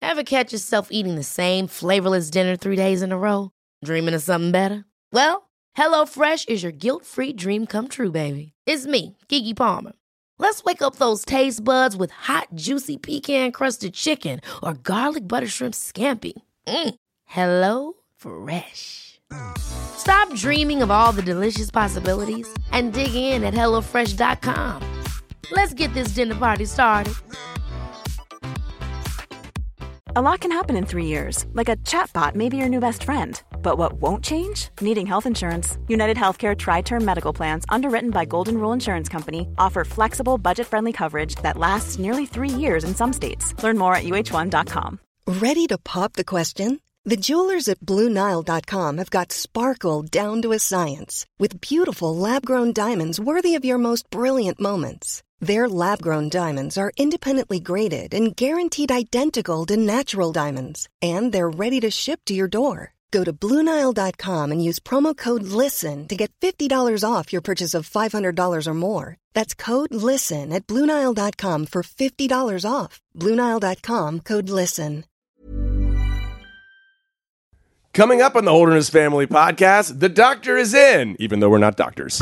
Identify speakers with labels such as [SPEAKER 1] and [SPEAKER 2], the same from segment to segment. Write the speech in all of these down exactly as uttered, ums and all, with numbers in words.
[SPEAKER 1] Ever catch yourself eating the same flavorless dinner three days in a row? Dreaming of something better? Well, HelloFresh is your guilt-free dream come true, baby. It's me, Keke Palmer. Let's wake up those taste buds with hot, juicy pecan-crusted chicken or garlic butter shrimp scampi. Mm. Hello Fresh. Stop dreaming of all the delicious possibilities and dig in at hello fresh dot com. Let's get this dinner party started.
[SPEAKER 2] A lot can happen in three years, like a chatbot may be your new best friend. But what won't change? Needing health insurance. United Healthcare Tri-Term Medical Plans, underwritten by Golden Rule Insurance Company, offer flexible, budget-friendly coverage that lasts nearly three years in some states. Learn more at U H one dot com.
[SPEAKER 3] Ready to pop the question? The jewelers at Blue Nile dot com have got sparkle down to a science with beautiful lab-grown diamonds worthy of your most brilliant moments. Their lab-grown diamonds are independently graded and guaranteed identical to natural diamonds, and they're ready to ship to your door. Go to Blue Nile dot com and use promo code LISTEN to get fifty dollars off your purchase of five hundred dollars or more. That's code LISTEN at Blue Nile dot com for fifty dollars off. Blue Nile dot com, code LISTEN.
[SPEAKER 4] Coming up on the Holderness Family Podcast, the doctor is in, even though we're not doctors.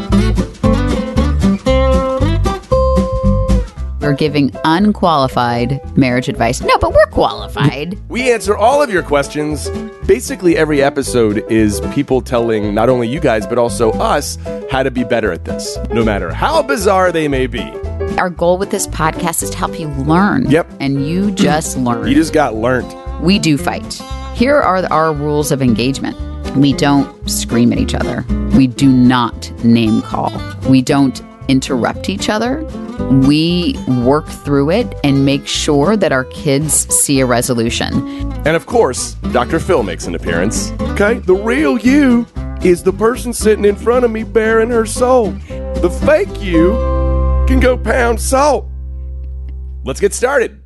[SPEAKER 5] We're giving unqualified marriage advice. No, but we're qualified.
[SPEAKER 4] We answer all of your questions. Basically, every episode is people telling not only you guys, but also us how to be better at this, no matter how bizarre they may be.
[SPEAKER 5] Our goal with this podcast is to help you learn.
[SPEAKER 4] Yep.
[SPEAKER 5] And you just learn.
[SPEAKER 4] You just got learned.
[SPEAKER 5] We do fight. Here are our rules of engagement. We don't scream at each other. We do not name call. We don't interrupt each other. We work through it and make sure that our kids see a resolution.
[SPEAKER 4] And of course, Doctor Phil makes an appearance. Okay, the real you is the person sitting in front of me bearing her soul. The fake you can go pound salt. Let's get started.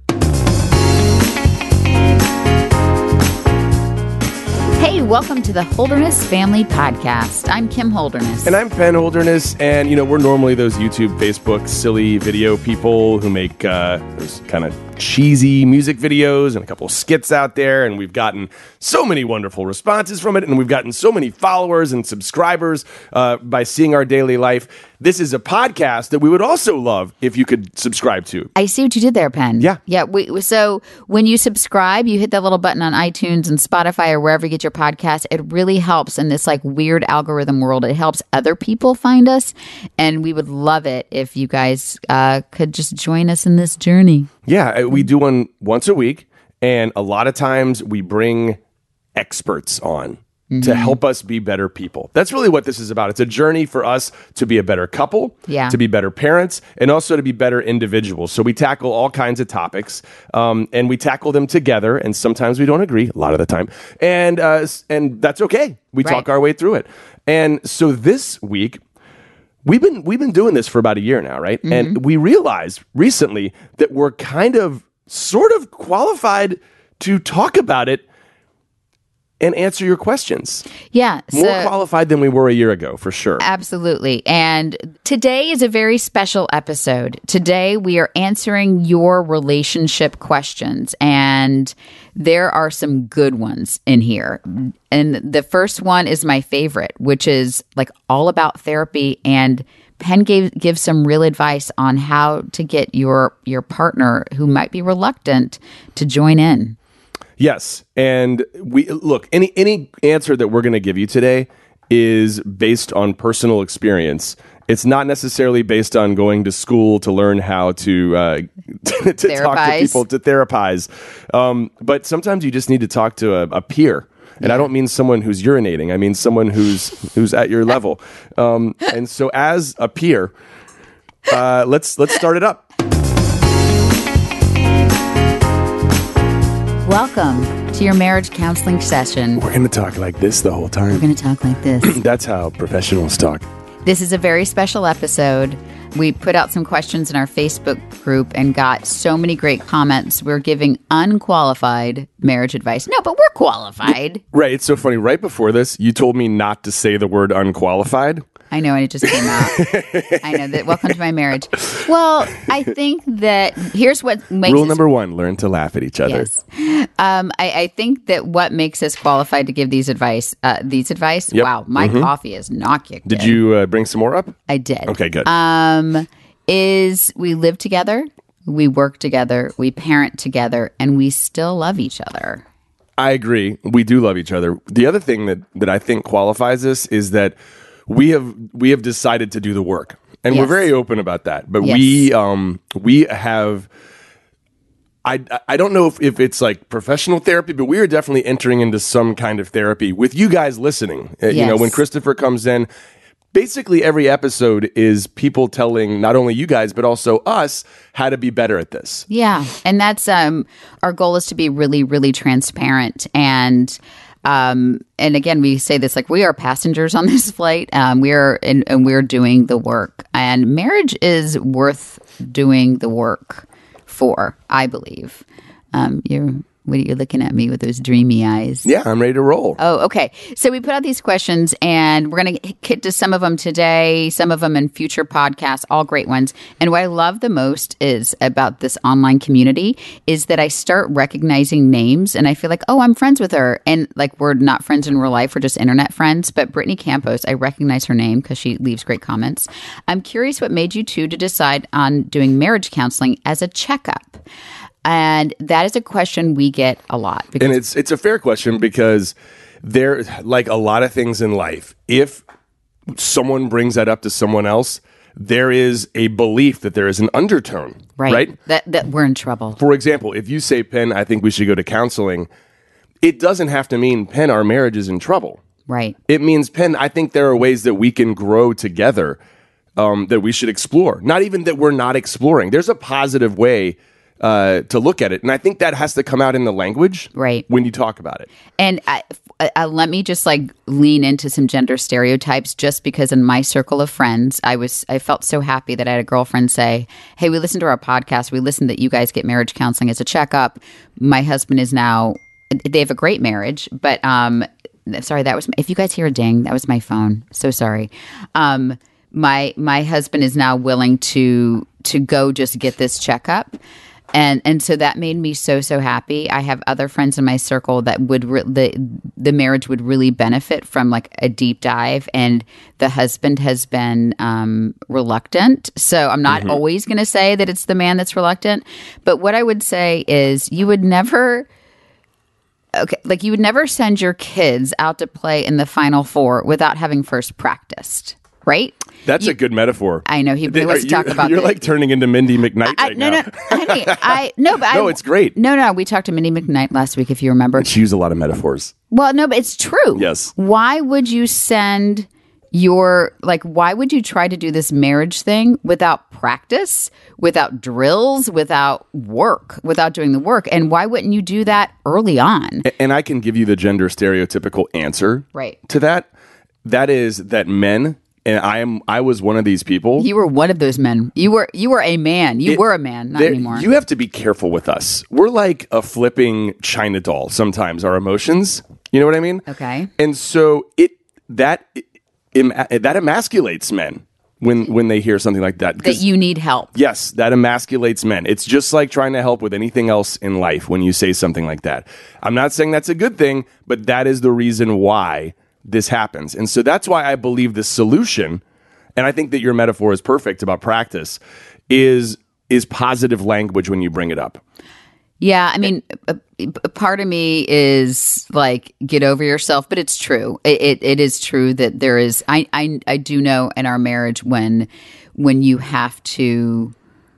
[SPEAKER 5] Hey, welcome to the Holderness Family Podcast. I'm Kim Holderness.
[SPEAKER 4] And I'm Penn Holderness. And, you know, we're normally those YouTube, Facebook, silly video people who make uh, those kind of cheesy music videos and a couple of skits out there. And we've gotten so many wonderful responses from it. And we've gotten so many followers and subscribers uh, by seeing our daily life. This is a podcast that we would also love if you could subscribe to.
[SPEAKER 5] I see what you did there, Penn.
[SPEAKER 4] Yeah.
[SPEAKER 5] Yeah. We, so when you subscribe, you hit that little button on iTunes and Spotify or wherever you get your podcast. It really helps in this like weird algorithm world. It helps other people find us. And we would love it if you guys uh, could just join us in this journey.
[SPEAKER 4] Yeah. We do one once a week. And a lot of times we bring experts on. Mm-hmm. To help us be better people. That's really what this is about. It's a journey for us to be a better couple,
[SPEAKER 5] yeah.
[SPEAKER 4] to be better parents, and also to be better individuals. So we tackle all kinds of topics, um, and we tackle them together, and sometimes we don't agree, a lot of the time, and uh, and that's okay. We
[SPEAKER 5] right.
[SPEAKER 4] talk our way through it. And so this week, we've been we've been doing this for about a year now, right? Mm-hmm. And we realized recently that we're kind of sort of qualified to talk about it and answer your questions.
[SPEAKER 5] Yeah.
[SPEAKER 4] More
[SPEAKER 5] so,
[SPEAKER 4] qualified than we were a year ago, for sure.
[SPEAKER 5] Absolutely. And today is a very special episode. Today we are answering your relationship questions, and there are some good ones in here. And the first one is my favorite, which is like all about therapy, and Penn gave gives some real advice on how to get your your partner who might be reluctant to join in.
[SPEAKER 4] Yes, and we look, any any answer that we're going to give you today is based on personal experience. It's not necessarily based on going to school to learn how to uh, to, to talk to people, to therapize. Um, but sometimes you just need to talk to a, a peer. And yeah. I don't mean someone who's urinating. I mean someone who's who's at your level. Um, and so as a peer, uh, let's let's start it up.
[SPEAKER 5] Welcome to your marriage counseling session.
[SPEAKER 4] We're going to talk like this the whole time.
[SPEAKER 5] We're going to talk like this.
[SPEAKER 4] That's how professionals talk.
[SPEAKER 5] This is a very special episode. We put out some questions in our Facebook group and got so many great comments. We're giving unqualified marriage advice. No, but we're qualified.
[SPEAKER 4] Right. It's so funny. Right before this, you told me not to say the word unqualified.
[SPEAKER 5] I know, and it just came out. I know that. Welcome to my marriage. Well, I think that here's what makes
[SPEAKER 4] Rule
[SPEAKER 5] us,
[SPEAKER 4] number one, learn to laugh at each other.
[SPEAKER 5] Yes. Um, I, I think that what makes us qualified to give these advice, uh, these advice,
[SPEAKER 4] Yep.
[SPEAKER 5] wow, my
[SPEAKER 4] Mhm.
[SPEAKER 5] coffee is not kicked
[SPEAKER 4] Did
[SPEAKER 5] in.
[SPEAKER 4] you uh, bring some more up?
[SPEAKER 5] I did.
[SPEAKER 4] Okay, good.
[SPEAKER 5] Um, is we live together, we work together, we parent together, and we still love each other.
[SPEAKER 4] I agree. We do love each other. The other thing that, that I think qualifies this is that we have we have decided to do the work, and
[SPEAKER 5] Yes.
[SPEAKER 4] we're very open about that. But
[SPEAKER 5] Yes.
[SPEAKER 4] we um we have. I, I don't know if, if it's like professional therapy, but we are definitely entering into some kind of therapy with you guys listening. Uh, You know,
[SPEAKER 5] Yes.
[SPEAKER 4] when Christopher comes in, basically every episode is people telling not only you guys, but also us how to be better at this.
[SPEAKER 5] Yeah, and that's um our goal is to be really, really transparent and. Um, and again, we say this like we are passengers on this flight. Um, we are and, and we're doing the work, and marriage is worth doing the work for. I believe. Um, you're what are you looking at me with those dreamy eyes?
[SPEAKER 4] Yeah, I'm ready to roll.
[SPEAKER 5] Oh, okay. So we put out these questions, and we're going to get to some of them today, some of them in future podcasts, all great ones. And what I love the most is about this online community is that I start recognizing names, and I feel like, oh, I'm friends with her. And like we're not friends in real life, we're just internet friends. But Brittany Campos, I recognize her name because she leaves great comments. I'm curious what made you two to decide on doing marriage counseling as a checkup. And that is a question we get a lot. Because
[SPEAKER 4] And it's it's a fair question because there, like a lot of things in life, if someone brings that up to someone else, there is a belief that there is an undertone,
[SPEAKER 5] right,
[SPEAKER 4] right?
[SPEAKER 5] That, that we're in trouble.
[SPEAKER 4] For example, if you say, Penn, I think we should go to counseling, it doesn't have to mean, Penn, our marriage is in trouble.
[SPEAKER 5] Right.
[SPEAKER 4] It means, Penn, I think there are ways that we can grow together um, that we should explore. Not even that we're not exploring. There's a positive way Uh, to look at it. And I think that has to come out in the language
[SPEAKER 5] Right.
[SPEAKER 4] when you talk about it.
[SPEAKER 5] And I, I, let me just like lean into some gender stereotypes just because in my circle of friends, I was I felt so happy that I had a girlfriend say, hey, we listened to our podcast. We listened that you guys get marriage counseling as a checkup. My husband is now, they have a great marriage, but um, sorry, that was, if you guys hear a ding, that was my phone. So sorry. Um, my, my husband is now willing to, to go just get this checkup. And and so that made me so, so happy. I have other friends in my circle that would re- the the marriage would really benefit from like a deep dive, and the husband has been um, reluctant. So I'm not mm-hmm. always going to say that it's the man that's reluctant. But what I would say is you would never, okay, like you would never send your kids out to play in the Final Four without having first practiced, right?
[SPEAKER 4] That's
[SPEAKER 5] you,
[SPEAKER 4] a good metaphor.
[SPEAKER 5] I know he really wants to talk about.
[SPEAKER 4] You're
[SPEAKER 5] the,
[SPEAKER 4] like turning into Mindy McKnight
[SPEAKER 5] I,
[SPEAKER 4] right
[SPEAKER 5] no,
[SPEAKER 4] now.
[SPEAKER 5] No, honey, I no, but
[SPEAKER 4] no,
[SPEAKER 5] I,
[SPEAKER 4] it's great.
[SPEAKER 5] No, no, we talked to Mindy McKnight last week, if you remember.
[SPEAKER 4] She used a lot of metaphors.
[SPEAKER 5] Well, no, but it's true.
[SPEAKER 4] Yes.
[SPEAKER 5] Why would you send your like? Why would you try to do this marriage thing without practice, without drills, without work, without doing the work? And why wouldn't you do that early on?
[SPEAKER 4] And I can give you the gender stereotypical answer
[SPEAKER 5] right.
[SPEAKER 4] to that. That is that men. And I am. I was one of these people.
[SPEAKER 5] You were one of those men. You were. You were a man. You
[SPEAKER 4] it,
[SPEAKER 5] were a man. Not anymore.
[SPEAKER 4] You have to be careful with us. We're like a flipping China doll. Sometimes our emotions. You know what I mean?
[SPEAKER 5] Okay.
[SPEAKER 4] And so it that it, that emasculates men when when they hear something like that.
[SPEAKER 5] That you need help.
[SPEAKER 4] Yes, that emasculates men. It's just like trying to help with anything else in life when you say something like that. I'm not saying that's a good thing, but that is the reason why this happens. And so that's why I believe the solution, and I think that your metaphor is perfect about practice, is is positive language when you bring it up.
[SPEAKER 5] Yeah, I mean, a, a part of me is like, get over yourself, but it's true. It, it it is true that there is. I, I I do know in our marriage when when you have to.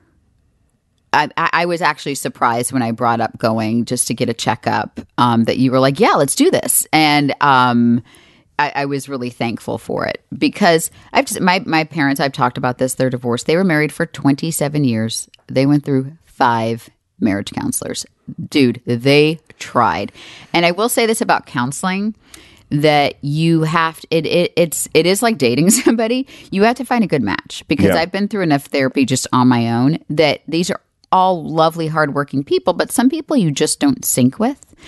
[SPEAKER 5] I, I was actually surprised when I brought up going just to get a checkup um, that you were like, yeah, let's do this, and um, I, I was really thankful for it because I've just, my my parents. I've talked about this. They're divorced. They were married for twenty-seven years. They went through five marriage counselors. Dude, they tried. And I will say this about counseling, that you have to, it, it it's it is like dating somebody. You have to find a good match because
[SPEAKER 4] Yeah.
[SPEAKER 5] I've been through enough therapy just on my own that these are all lovely, hardworking people, but some people you just don't sync with.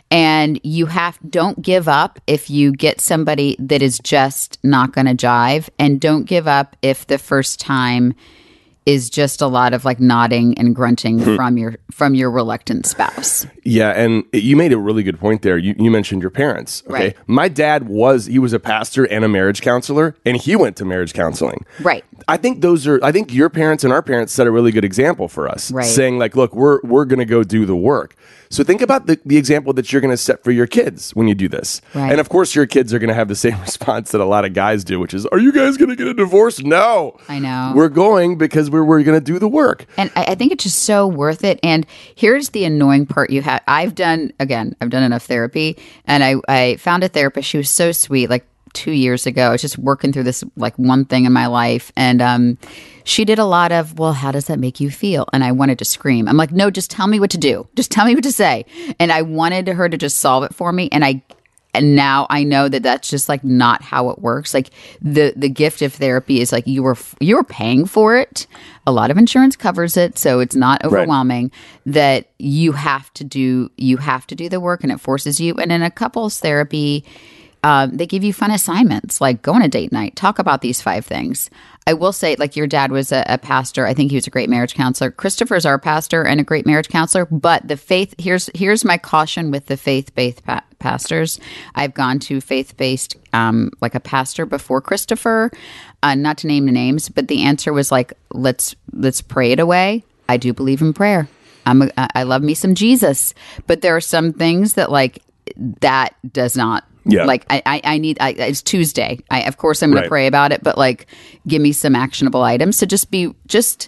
[SPEAKER 5] And you have don't give up if you get somebody that is just not going to jive, and don't give up if the first time is just a lot of like nodding and grunting from your from your reluctant spouse.
[SPEAKER 4] Yeah, and you made a really good point there. You, you mentioned your parents. Okay,
[SPEAKER 5] Right.
[SPEAKER 4] My dad was he was a pastor and a marriage counselor, and he went to marriage counseling.
[SPEAKER 5] Right.
[SPEAKER 4] I think those are. I think your parents and our parents set a really good example for us,
[SPEAKER 5] Right.
[SPEAKER 4] saying like, "Look, we're we're going to go do the work." So think about the, the example that you're going to set for your kids when you do this.
[SPEAKER 5] Right.
[SPEAKER 4] And of course, your kids are going to have the same response that a lot of guys do, which is, "Are you guys going to get a divorce?" No,
[SPEAKER 5] I know.
[SPEAKER 4] we're going because we're we're going to do the work.
[SPEAKER 5] And I, I think it's just so worth it. And here's the annoying part you have. I've done, again, I've done enough therapy, and I, I found a therapist. She was so sweet, like two years ago. I was just working through this like one thing in my life. And um, she did a lot of, well, how does that make you feel? And I wanted to scream. I'm like, no, just tell me what to do. Just tell me what to say. And I wanted her to just solve it for me. And I And now I know that that's just like not how it works. Like the the gift of therapy is like you were you were paying for it. A lot of insurance covers it, so it's not overwhelming. That you have to do you have to do the work, and it forces you. And in a couples therapy, um, they give you fun assignments like go on a date night, talk about these five things. I will say, like your dad was a, a pastor. I think he was a great marriage counselor. Christopher's our pastor and a great marriage counselor. But the faith here's here's my caution with the faith-based pa- pastors. I've gone to faith-based um, like a pastor before Christopher, uh, not to name the names, but the answer was like let's let's pray it away. I do believe in prayer. I'm a, I love me some Jesus, but there are some things that like that does not.
[SPEAKER 4] Yeah.
[SPEAKER 5] Like I, I, I need. I, it's Tuesday. I, of course, I'm going
[SPEAKER 4] Right.
[SPEAKER 5] to pray about it, but like, give me some actionable items. So just be, just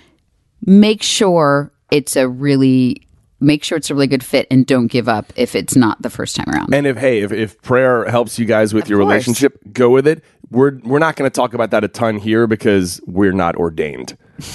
[SPEAKER 5] make sure it's a really, make sure it's a really good fit, and don't give up if it's not the first time around.
[SPEAKER 4] And if hey, if, if prayer helps you guys with your
[SPEAKER 5] course.
[SPEAKER 4] relationship, go with it. We're we're not going to talk about that a ton here because we're not ordained.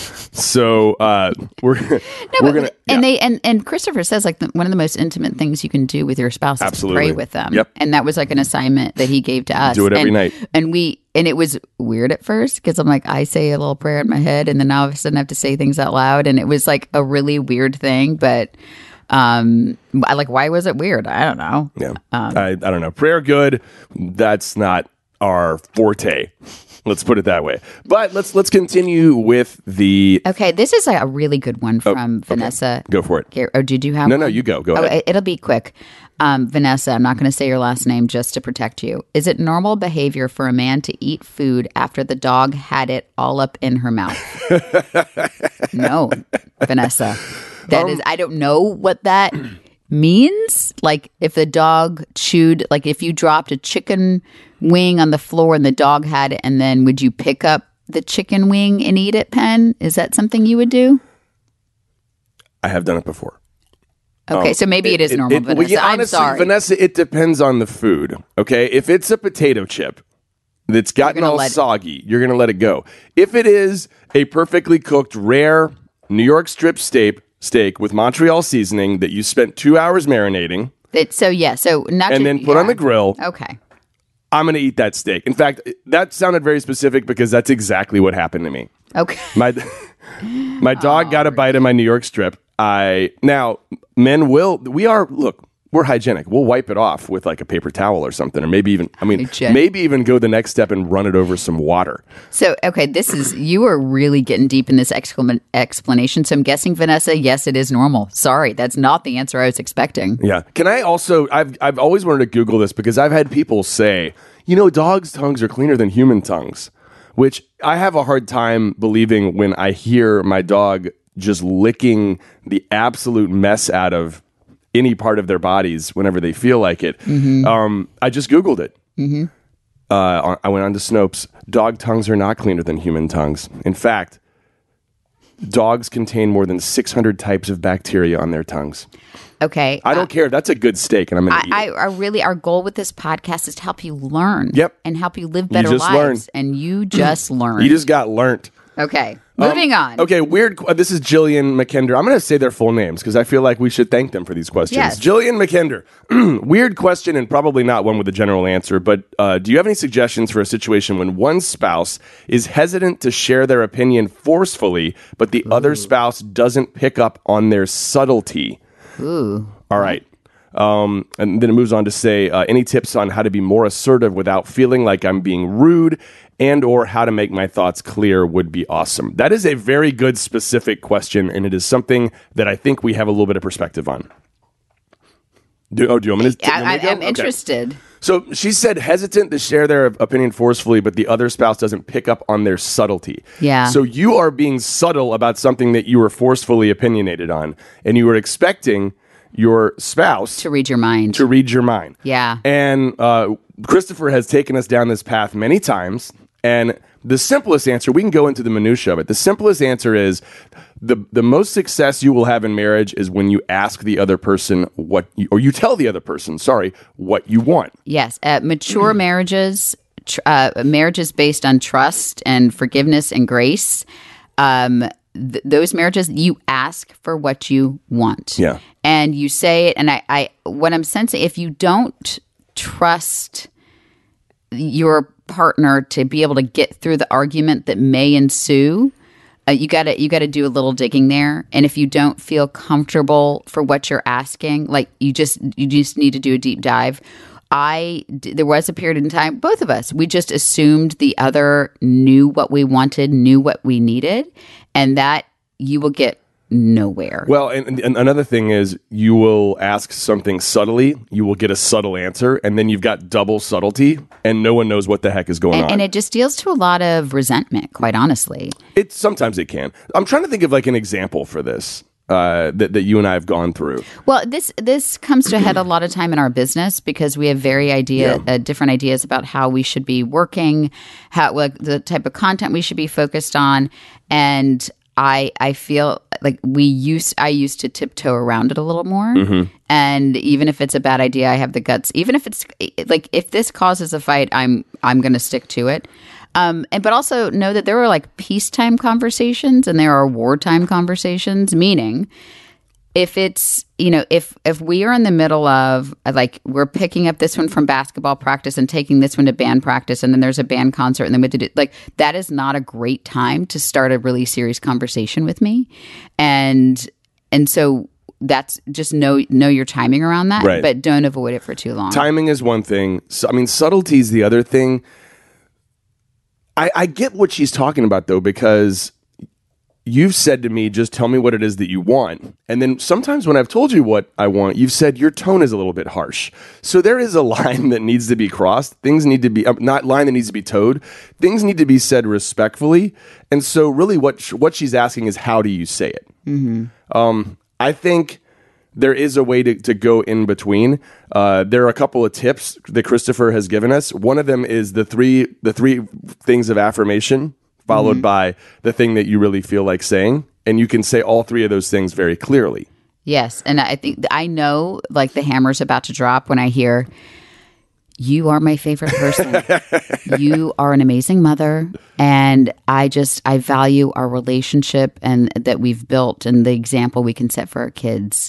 [SPEAKER 4] So uh, we're
[SPEAKER 5] No,
[SPEAKER 4] we're
[SPEAKER 5] but-
[SPEAKER 4] gonna
[SPEAKER 5] and
[SPEAKER 4] yeah.
[SPEAKER 5] they and and Christopher says like the, one of the most intimate things you can do with your spouse is
[SPEAKER 4] Absolutely.
[SPEAKER 5] to pray with them.
[SPEAKER 4] Yep.
[SPEAKER 5] And that was like an assignment that he gave to us.
[SPEAKER 4] Do it every
[SPEAKER 5] and,
[SPEAKER 4] night.
[SPEAKER 5] And we and it was weird at first because I'm like I say a little prayer in my head, and then all of a sudden I have to say things out loud, and it was like a really weird thing. But um, I like why was it weird? I don't know.
[SPEAKER 4] yeah. I I don't know. Prayer good. That's not our forte. Let's put it that way. But let's let's continue with the.
[SPEAKER 5] Okay, this is a really good one from Vanessa.
[SPEAKER 4] Go for it.
[SPEAKER 5] Here- Or did you have
[SPEAKER 4] No,
[SPEAKER 5] one?
[SPEAKER 4] no, you go. Go
[SPEAKER 5] Oh,
[SPEAKER 4] ahead.
[SPEAKER 5] it- it'll be quick. Um, Vanessa, I'm not going to say your last name just to protect you. Is it normal behavior for a man to eat food after the dog had it all up in her mouth? No, Vanessa. That
[SPEAKER 4] Um,
[SPEAKER 5] is, I don't know what that means. Like if the dog chewed, like if you dropped a chicken wing on the floor and the dog had it, and then would you pick up the chicken wing and eat it, Penn? Is that something you would do?
[SPEAKER 4] I have done it before.
[SPEAKER 5] Okay, so maybe it is normal, Vanessa.
[SPEAKER 4] well, yeah,
[SPEAKER 5] I'm
[SPEAKER 4] honestly,
[SPEAKER 5] sorry.
[SPEAKER 4] Vanessa, it depends on the food. Okay, if it's a potato chip that's gotten
[SPEAKER 5] gonna
[SPEAKER 4] all
[SPEAKER 5] let it-
[SPEAKER 4] soggy, you're going to let it go. If it is a perfectly cooked, rare New York strip steak steak with Montreal seasoning that you spent two hours marinating
[SPEAKER 5] It- so yeah, so not
[SPEAKER 4] and
[SPEAKER 5] to-
[SPEAKER 4] then put
[SPEAKER 5] yeah.
[SPEAKER 4] on the grill,
[SPEAKER 5] Okay.
[SPEAKER 4] I'm going to eat that steak. In fact, that sounded very specific because that's exactly what happened to me.
[SPEAKER 5] Okay.
[SPEAKER 4] My my dog got a bite of my New York strip. I now men will we are look we're hygienic. We'll wipe it off with like a paper towel or something, or maybe even I mean
[SPEAKER 5] Hygienic.
[SPEAKER 4] maybe even go the next step and run it over some water.
[SPEAKER 5] So okay, this is you are really getting deep in this exclam- explanation. So I'm guessing, Vanessa, yes, it is normal. Sorry, that's not the answer I was expecting.
[SPEAKER 4] Yeah. Can I also I've I've always wanted to Google this because I've had people say, you know, dogs' tongues are cleaner than human tongues, which I have a hard time believing when I hear my dog just licking the absolute mess out of any part of their bodies whenever they feel like it. Um, I just Googled it. Mm-hmm. Uh, I went on to Snopes. Dog tongues are not cleaner than human tongues. In fact, dogs contain more than six hundred types of bacteria on their tongues.
[SPEAKER 5] Okay.
[SPEAKER 4] I don't care. That's a good steak, and I'm going to eat
[SPEAKER 5] I,
[SPEAKER 4] it.
[SPEAKER 5] I, I really, our goal with this podcast is to help you learn.
[SPEAKER 4] Yep.
[SPEAKER 5] And help you live better
[SPEAKER 4] just
[SPEAKER 5] lives.
[SPEAKER 4] learned.
[SPEAKER 5] And you just learned.
[SPEAKER 4] You just got learnt.
[SPEAKER 5] okay. Moving on.
[SPEAKER 4] Okay, weird. qu- This is Jillian McKender. I'm going to say their full names because I feel like we should thank them for these questions.
[SPEAKER 5] Yes.
[SPEAKER 4] Jillian McKender. Weird question and probably not one with a general answer, but uh, do you have any suggestions for a situation when one spouse is hesitant to share their opinion forcefully, but the other spouse doesn't pick up on their subtlety?
[SPEAKER 5] Ooh.
[SPEAKER 4] All right. Um, and then it moves on to say, uh, any tips on how to be more assertive without feeling like I'm being rude, and or how to make my thoughts clear would be awesome. That is a very good specific question, and it is something that I think we have a little bit of perspective on. Do, oh, do you want me to,
[SPEAKER 5] I, I,
[SPEAKER 4] to go?
[SPEAKER 5] I'm
[SPEAKER 4] Okay.
[SPEAKER 5] interested.
[SPEAKER 4] So she said hesitant to share their opinion forcefully, but the other spouse doesn't pick up on their subtlety.
[SPEAKER 5] Yeah.
[SPEAKER 4] So you are being subtle about something that you were forcefully opinionated on, and you were expecting your spouse
[SPEAKER 5] To read your mind.
[SPEAKER 4] to read your mind.
[SPEAKER 5] Yeah.
[SPEAKER 4] And uh, Christopher has taken us down this path many times. And the simplest answer, we can go into the minutia of it. The simplest answer is the the most success you will have in marriage is when you ask the other person what, you, or you tell the other person, sorry, what you want.
[SPEAKER 5] Yes. Uh, mature marriages, tr- uh, marriages based on trust and forgiveness and grace, um, th- those marriages, you ask for what you want.
[SPEAKER 4] Yeah.
[SPEAKER 5] And you say it. And I, I, what I'm sensing, if you don't trust your partner to be able to get through the argument that may ensue, uh, you gotta you gotta do a little digging there. And if you don't feel comfortable for what you're asking, like you just you just need to do a deep dive. I there was a period in time, both of us, we just assumed the other knew what we wanted, knew what we needed, and that you will get nowhere.
[SPEAKER 4] Well, and, and another thing is you will ask something subtly, you will get a subtle answer, and then you've got double subtlety, and no one knows what the heck is going
[SPEAKER 5] and,
[SPEAKER 4] on.
[SPEAKER 5] and it just deals to a lot of resentment, quite honestly.
[SPEAKER 4] It sometimes it can. I'm trying to think of like an example for this uh, that that you and I have gone through.
[SPEAKER 5] Well, this this comes to a head a lot of time in our business because we have very idea
[SPEAKER 4] Yeah.
[SPEAKER 5] uh, different ideas about how we should be working, how like, the type of content we should be focused on, and I I feel like we used I used to tiptoe around it a little more,
[SPEAKER 4] Mm-hmm.
[SPEAKER 5] and even if it's a bad idea, I have the guts. Even if it's like if this causes a fight, I'm I'm going to stick to it. Um, and but also know that there are like peacetime conversations and there are wartime conversations. Meaning, if it's you know if if we are in the middle of like we're picking up this one from basketball practice and taking this one to band practice, and then there's a band concert, and then we have to do like that is not a great time to start a really serious conversation with me, and and so that's just know know your timing around that,
[SPEAKER 4] Right.
[SPEAKER 5] but don't avoid it for too long.
[SPEAKER 4] Timing is one thing. So, I mean, subtlety is the other thing. I, I get what she's talking about, though, because you've said to me, just tell me what it is that you want. And then sometimes when I've told you what I want, you've said your tone is a little bit harsh. So there is a line that needs to be crossed. Things need to be, uh, not line that needs to be towed. Things need to be said respectfully. And so really what, sh- what she's asking is, how do you say it? Mm-hmm. Um, I think there is a way to, to go in between. Uh, there are a couple of tips that Christopher has given us. One of them is the three the three things of affirmation, followed by the thing that you really feel like saying. And you can say all three of those things very clearly.
[SPEAKER 5] Yes, and I think I know like the hammer's about to drop when I hear you are my favorite person. You are an amazing mother, and I just I value our relationship and that we've built and the example we can set for our kids.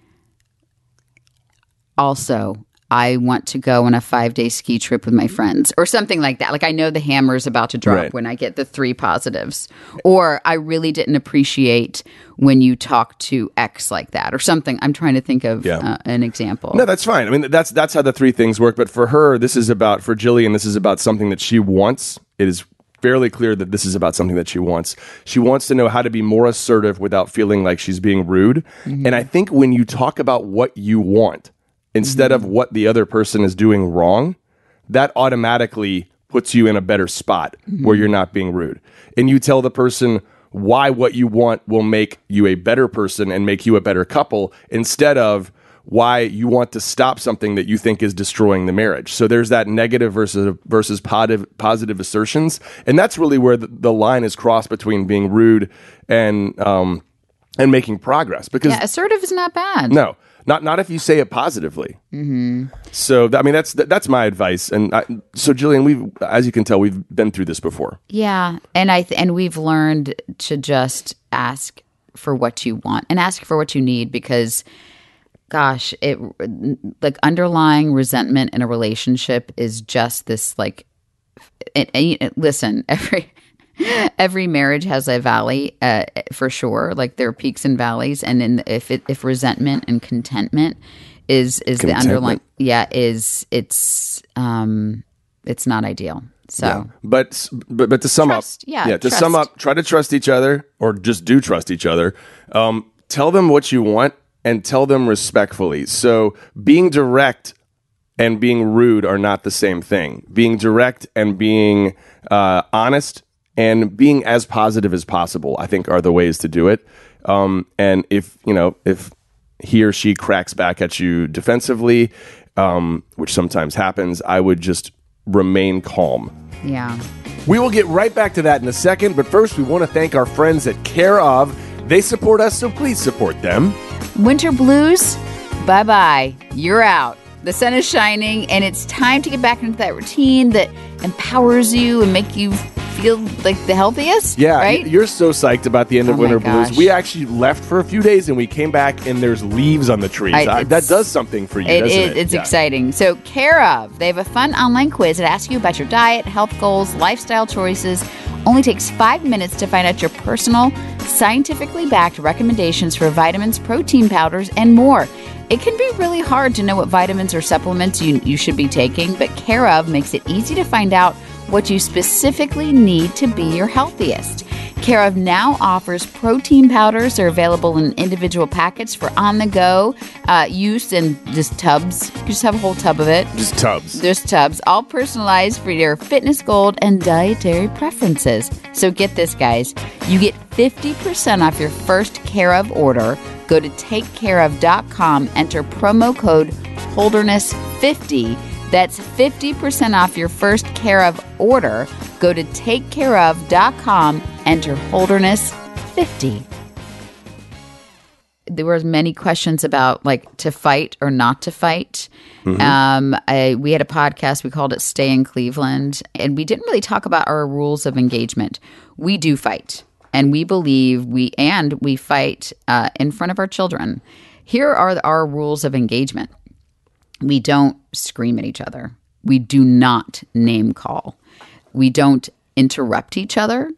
[SPEAKER 5] Also, I want to go on a five-day ski trip with my friends or something like that. Like I know the hammer is about to drop
[SPEAKER 4] Right.
[SPEAKER 5] when I get the three positives. Or I really didn't appreciate when you talk to X like that or something. I'm trying to think of
[SPEAKER 4] Yeah.
[SPEAKER 5] uh, an example.
[SPEAKER 4] No, that's fine. I mean, that's that's how the three things work. But for her, this is about, for Jillian, this is about something that she wants. It is fairly clear that this is about something that she wants. She wants to know how to be more assertive without feeling like she's being rude.
[SPEAKER 5] Mm-hmm.
[SPEAKER 4] And I think when you talk about what you want, instead
[SPEAKER 5] Mm-hmm.
[SPEAKER 4] of what the other person is doing wrong, that automatically puts you in a better spot
[SPEAKER 5] Mm-hmm.
[SPEAKER 4] where you're not being rude. And you tell the person why what you want will make you a better person and make you a better couple, instead of why you want to stop something that you think is destroying the marriage. So there's that negative versus versus positive positive assertions, and that's really where the, the line is crossed between being rude and um and making progress. Because
[SPEAKER 5] Yeah, assertive is not bad.
[SPEAKER 4] no, not not if you say it positively. Mm-hmm. So th- I mean, that's that's my advice. And I, so, Jillian, we, as you can tell, we've been through this before.
[SPEAKER 5] Yeah, and I th- and we've learned to just ask for what you want and ask for what you need because, gosh, it like underlying resentment in a relationship is just this like. And, and, listen, every every marriage has a valley uh, for sure. Like there are peaks and valleys, and in, if it, if resentment and contentment is is the
[SPEAKER 4] Contentment.
[SPEAKER 5] underlying. Yeah, is it's um it's not ideal. So,
[SPEAKER 4] yeah. but but but to sum
[SPEAKER 5] trust,
[SPEAKER 4] up,
[SPEAKER 5] yeah,
[SPEAKER 4] yeah, to
[SPEAKER 5] trust.
[SPEAKER 4] sum up, try to trust each other, or just do trust each other. Um, tell them what you want and tell them respectfully. So being direct and being rude are not the same thing. Being direct and being uh, honest and being as positive as possible, I think, are the ways to do it. Um, and if you know if he or she cracks back at you defensively, um, which sometimes happens, I would just remain calm.
[SPEAKER 5] yeah.
[SPEAKER 4] We will get right back to that in a second, but first we want to thank our friends at Care of. They support us, so please support them.
[SPEAKER 5] Winter blues, bye bye. You're out. The sun is shining, and it's time to get back into that routine that empowers you and make you feel like the healthiest.
[SPEAKER 4] Yeah,
[SPEAKER 5] right?
[SPEAKER 4] you're so psyched about the end of
[SPEAKER 5] Oh my
[SPEAKER 4] Winter
[SPEAKER 5] gosh.
[SPEAKER 4] Blues. We actually left for a few days, and we came back, and there's leaves on the trees.
[SPEAKER 5] I-
[SPEAKER 4] I- that does something for you,
[SPEAKER 5] It
[SPEAKER 4] doesn't
[SPEAKER 5] is.
[SPEAKER 4] it?
[SPEAKER 5] It's
[SPEAKER 4] Yeah.
[SPEAKER 5] exciting. So, Care of. They have a fun online quiz that asks you about your diet, health goals, lifestyle choices. Only takes five minutes to find out your personal, scientifically backed recommendations for vitamins, protein powders, and more. It can be really hard to know what vitamins or supplements you, you should be taking, but Care of makes it easy to find out what you specifically need to be your healthiest. Care of now offers protein powders. They're available in individual packets for on-the-go uh, use in just tubs. You can just have a whole tub of it.
[SPEAKER 4] Just tubs.
[SPEAKER 5] There's tubs, all personalized for your fitness goal and dietary preferences. So get this, guys. You get fifty percent off your first Care of order. Go to take care of dot com, enter promo code Holderness fifty. That's fifty percent off your first Care of order. Go to take care of dot com, enter Holderness fifty. There were many questions about like to fight or not to fight. Mm-hmm. Um, I, we had a podcast, we called it Stay in Cleveland, and we didn't really talk about our rules of engagement. We do fight, and we believe we, and we fight uh, in front of our children. Here are our rules of engagement. We don't scream at each other. We do not name call. We don't interrupt each other.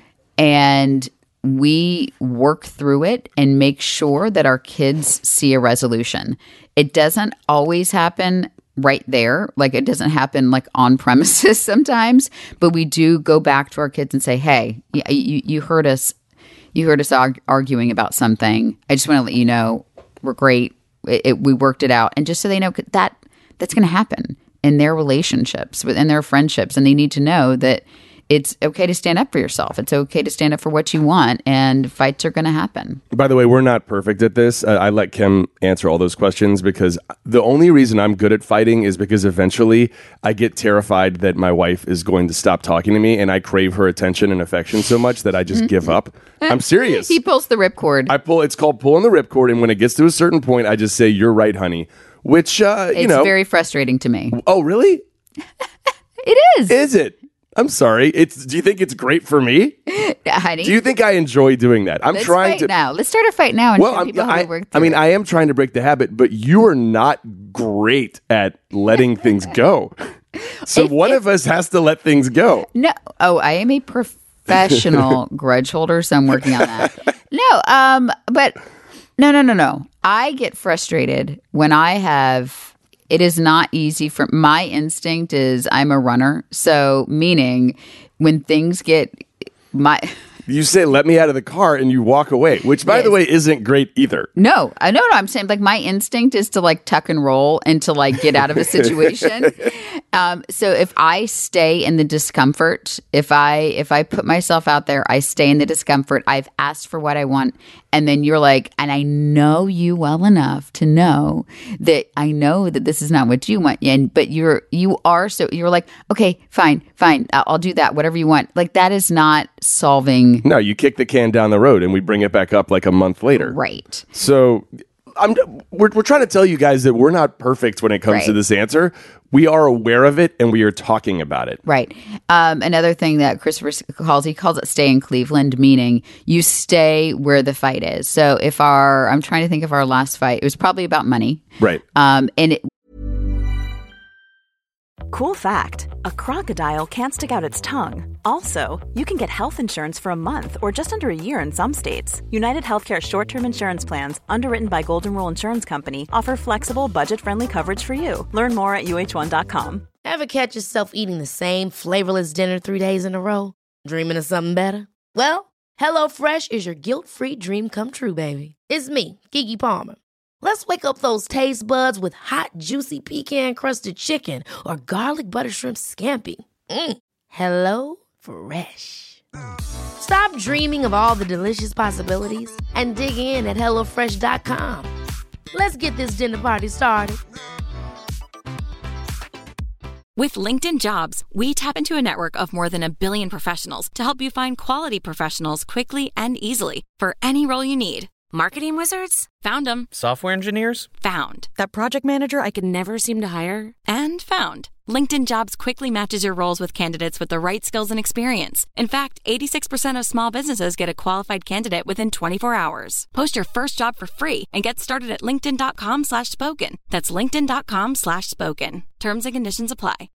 [SPEAKER 5] And we work through it and make sure that our kids see a resolution. It doesn't always happen right there. Like it doesn't happen like on premises sometimes, but we do go back to our kids and say, hey, you, you, you heard us, you heard us arg- arguing about something. I just want to let you know we're great. It, it, we worked it out. And just so they know that that's going to happen in their relationships, within their friendships. And they need to know that it's okay to stand up for yourself. It's okay to stand up for what you want, and fights are going to happen.
[SPEAKER 4] By the way, we're not perfect at this. Uh, I let Kim answer all those questions because the only reason I'm good at fighting is because eventually I get terrified that my wife is going to stop talking to me, and I crave her attention and affection so much that I just give up. I'm serious.
[SPEAKER 5] He pulls the ripcord.
[SPEAKER 4] I pull. It's called pulling the ripcord, and when it gets to a certain point, I just say, "You're right, honey." Which uh, you
[SPEAKER 5] it's
[SPEAKER 4] know,
[SPEAKER 5] very frustrating to me.
[SPEAKER 4] Oh, really?
[SPEAKER 5] It is.
[SPEAKER 4] Is it? I'm sorry. It's. Do you think it's great for me?
[SPEAKER 5] Yeah, honey.
[SPEAKER 4] Do you think I enjoy doing that? I'm
[SPEAKER 5] Let's
[SPEAKER 4] trying
[SPEAKER 5] fight
[SPEAKER 4] to
[SPEAKER 5] now. Let's start a fight now and
[SPEAKER 4] Well,
[SPEAKER 5] show
[SPEAKER 4] I'm,
[SPEAKER 5] people how
[SPEAKER 4] I,
[SPEAKER 5] we work
[SPEAKER 4] I
[SPEAKER 5] through
[SPEAKER 4] mean,
[SPEAKER 5] it.
[SPEAKER 4] I am trying to break the habit, but you are not great at letting things go. So
[SPEAKER 5] If-
[SPEAKER 4] one
[SPEAKER 5] if-
[SPEAKER 4] of us has to let things go.
[SPEAKER 5] No. Oh, I am a professional grudge holder, so I'm working on that. No, um, but no, no, no, no. I get frustrated when I have. It is not easy for my instinct is I'm a runner. So meaning when things get my.
[SPEAKER 4] You say, let me out of the car, and you walk away, which, by
[SPEAKER 5] Yes.
[SPEAKER 4] the way, isn't great either.
[SPEAKER 5] No, I know. No, I'm saying like my instinct is to like tuck and roll and to like get out of a situation. um, so if I stay in the discomfort, if I if I put myself out there, I stay in the discomfort. I've asked for what I want, and then you're like, and I know you well enough to know that I know that this is not what you want. And but you're you are so you're like, okay, fine, fine, I'll, I'll do that, whatever you want. Like that is not solving.
[SPEAKER 4] No, you kick the can down the road, and we bring it back up like a month later.
[SPEAKER 5] Right.
[SPEAKER 4] So I'm, we're, we're trying to tell you guys that we're not perfect when it comes
[SPEAKER 5] Right.
[SPEAKER 4] to this answer. We are aware of it, and we are talking about it.
[SPEAKER 5] Right. Um, another thing that Christopher calls, he calls it stay in Cleveland, meaning you stay where the fight is. So if our, I'm trying to think of our last fight, it was probably about money.
[SPEAKER 4] Right.
[SPEAKER 5] Um, and it,
[SPEAKER 2] Cool fact, a crocodile can't stick out its tongue. Also, you can get health insurance for a month or just under a year in some states. United Healthcare short-term insurance plans, underwritten by Golden Rule Insurance Company, offer flexible, budget-friendly coverage for you. Learn more at U H one dot com.
[SPEAKER 1] Ever catch yourself eating the same flavorless dinner three days in a row? Dreaming of something better? Well, HelloFresh is your guilt-free dream come true, baby. It's me, Keke Palmer. Let's wake up those taste buds with hot, juicy pecan-crusted chicken or garlic butter shrimp scampi. Mm. Hello Fresh. Stop dreaming of all the delicious possibilities and dig in at hello fresh dot com. Let's get this dinner party started.
[SPEAKER 6] With LinkedIn Jobs, we tap into a network of more than a billion professionals to help you find quality professionals quickly and easily for any role you need. Marketing wizards? Found them.
[SPEAKER 7] Software engineers?
[SPEAKER 6] Found.
[SPEAKER 8] That project manager I could never seem to hire?
[SPEAKER 6] And found. LinkedIn Jobs quickly matches your roles with candidates with the right skills and experience. In fact, eighty-six percent of small businesses get a qualified candidate within twenty-four hours. Post your first job for free and get started at linkedin.com slash spoken. That's linkedin.com slash spoken. Terms and conditions apply.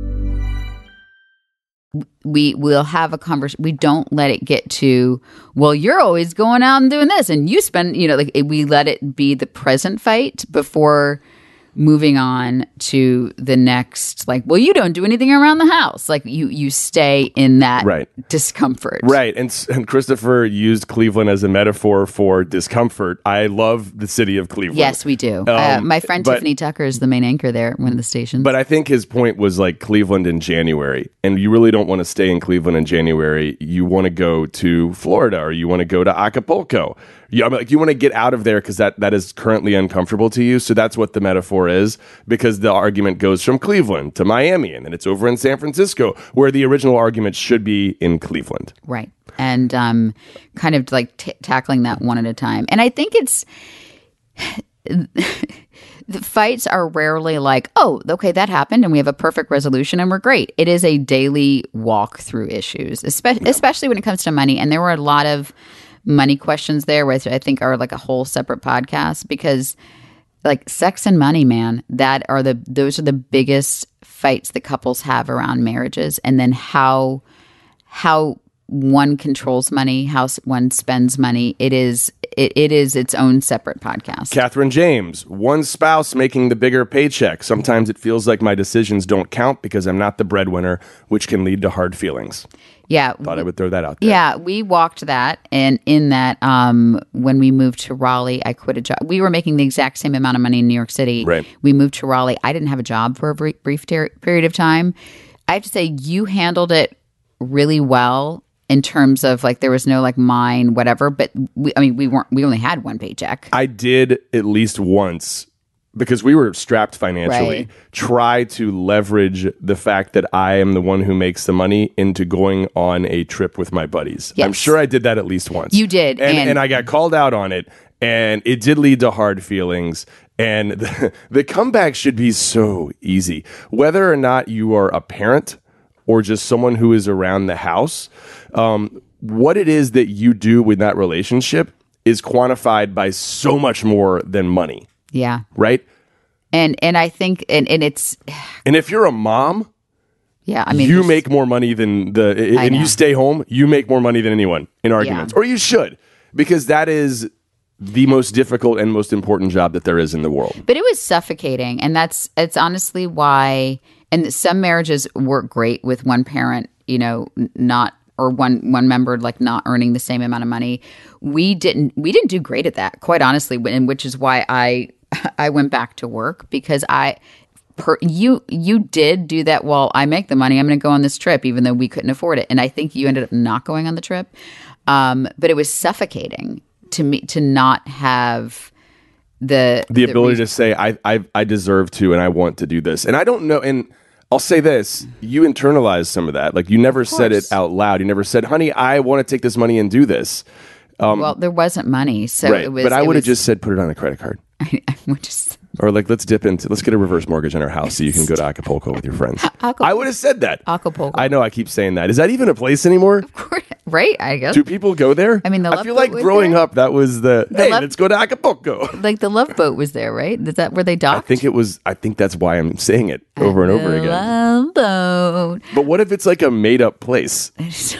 [SPEAKER 5] We will have a conversation. We don't let it get to, well, you're always going out and doing this and you spend, you know, like we let it be the present fight before moving on to the next, like, well, you don't do anything around the house. Like you, you stay in that
[SPEAKER 4] right.
[SPEAKER 5] discomfort.
[SPEAKER 4] Right. And, and Christopher used Cleveland as a metaphor for discomfort. I love the city of Cleveland.
[SPEAKER 5] Yes, we do. Um, uh, my friend but, Tiffany Tucker is the main anchor there at one of the stations.
[SPEAKER 4] But I think his point was like Cleveland in January. And you really don't want to stay in Cleveland in January. You want to go to Florida or you want to go to Acapulco. You, I mean, like you want to get out of there because that, that is currently uncomfortable to you. So that's what the metaphor is, because the argument goes from Cleveland to Miami and then it's over in San Francisco, where the original argument should be in Cleveland.
[SPEAKER 5] Right. And um, kind of like t- tackling that one at a time. And I think it's the fights are rarely like, oh, okay, that happened and we have a perfect resolution and we're great. It is a daily walk through issues, espe- yeah. especially when it comes to money. And there were a lot of money questions there, which I think are like a whole separate podcast, because like sex and money, man, that are the those are the biggest fights that couples have around marriages. And then how how one controls money, how one spends money. It is it, it is its own separate podcast.
[SPEAKER 4] Catherine James, one spouse making the bigger paycheck. Sometimes it feels like my decisions don't count because I'm not the breadwinner, which can lead to hard feelings.
[SPEAKER 5] Yeah.
[SPEAKER 4] Thought I would throw that out there.
[SPEAKER 5] Yeah, we walked that. And in that, um, when we moved to Raleigh, I quit a job. We were making the exact same amount of money in New York City.
[SPEAKER 4] Right.
[SPEAKER 5] We moved to Raleigh. I didn't have a job for a brief, brief ter- period of time. I have to say, you handled it really well in terms of like there was no like mine, whatever. But we, I mean, we weren't, we only had one paycheck.
[SPEAKER 4] I did at least once, because we were strapped financially,
[SPEAKER 5] right.
[SPEAKER 4] try to leverage the fact that I am the one who makes the money into going on a trip with my buddies.
[SPEAKER 5] Yes.
[SPEAKER 4] I'm sure I did that at least once.
[SPEAKER 5] You did.
[SPEAKER 4] And,
[SPEAKER 5] and,
[SPEAKER 4] and I got called out on it, and it did lead to hard feelings. And the, the comeback should be so easy. Whether or not you are a parent or just someone who is around the house, um, what it is that you do with that relationship is quantified by so much more than money.
[SPEAKER 5] Yeah.
[SPEAKER 4] Right?
[SPEAKER 5] And and I think, and, and it's...
[SPEAKER 4] And if you're a mom,
[SPEAKER 5] yeah, I mean,
[SPEAKER 4] you make more money than the... And you stay home, you make more money than anyone in arguments. Yeah. Or you should, because that is the most difficult and most important job that there is in the world.
[SPEAKER 5] But it was suffocating. And that's, it's honestly why... And some marriages work great with one parent, you know, not... or one one member like not earning the same amount of money. We didn't we didn't do great at that, quite honestly, and which is why I I went back to work, because I per, you you did do that. Well, I make the money, I'm going to go on this trip, even though we couldn't afford it, and I think you ended up not going on the trip. Um, but it was suffocating to me to not have the
[SPEAKER 4] the, the ability
[SPEAKER 5] reason.
[SPEAKER 4] to say I, I I deserve to and I want to do this, and I don't know and. I'll say this, you internalized some of that. Like you never said it out loud. You never said, honey, I want to take this money and do this.
[SPEAKER 5] Um, well, there wasn't money. So
[SPEAKER 4] right.
[SPEAKER 5] it was.
[SPEAKER 4] But I would have
[SPEAKER 5] was,
[SPEAKER 4] just said, put it on a credit card.
[SPEAKER 5] I, I would just.
[SPEAKER 4] Or like, let's dip into, let's get a reverse mortgage on our house so you can go to Acapulco with your friends.
[SPEAKER 5] Acapulco.
[SPEAKER 4] I would have said that.
[SPEAKER 5] Acapulco.
[SPEAKER 4] I know I keep saying that. Is that even a place anymore?
[SPEAKER 5] Of course. right? I guess.
[SPEAKER 4] Do people go there?
[SPEAKER 5] I mean, the
[SPEAKER 4] I
[SPEAKER 5] Love
[SPEAKER 4] feel
[SPEAKER 5] Boat
[SPEAKER 4] like
[SPEAKER 5] was
[SPEAKER 4] growing
[SPEAKER 5] there?
[SPEAKER 4] up, that was the,
[SPEAKER 5] The
[SPEAKER 4] hey,
[SPEAKER 5] Love-
[SPEAKER 4] let's go to Acapulco.
[SPEAKER 5] Like the Love Boat was there, right? Is that where they
[SPEAKER 4] I
[SPEAKER 5] docked?
[SPEAKER 4] think it was, I think that's why I'm saying it over and over
[SPEAKER 5] The
[SPEAKER 4] again.
[SPEAKER 5] Love Boat.
[SPEAKER 4] But what if it's like a made up place?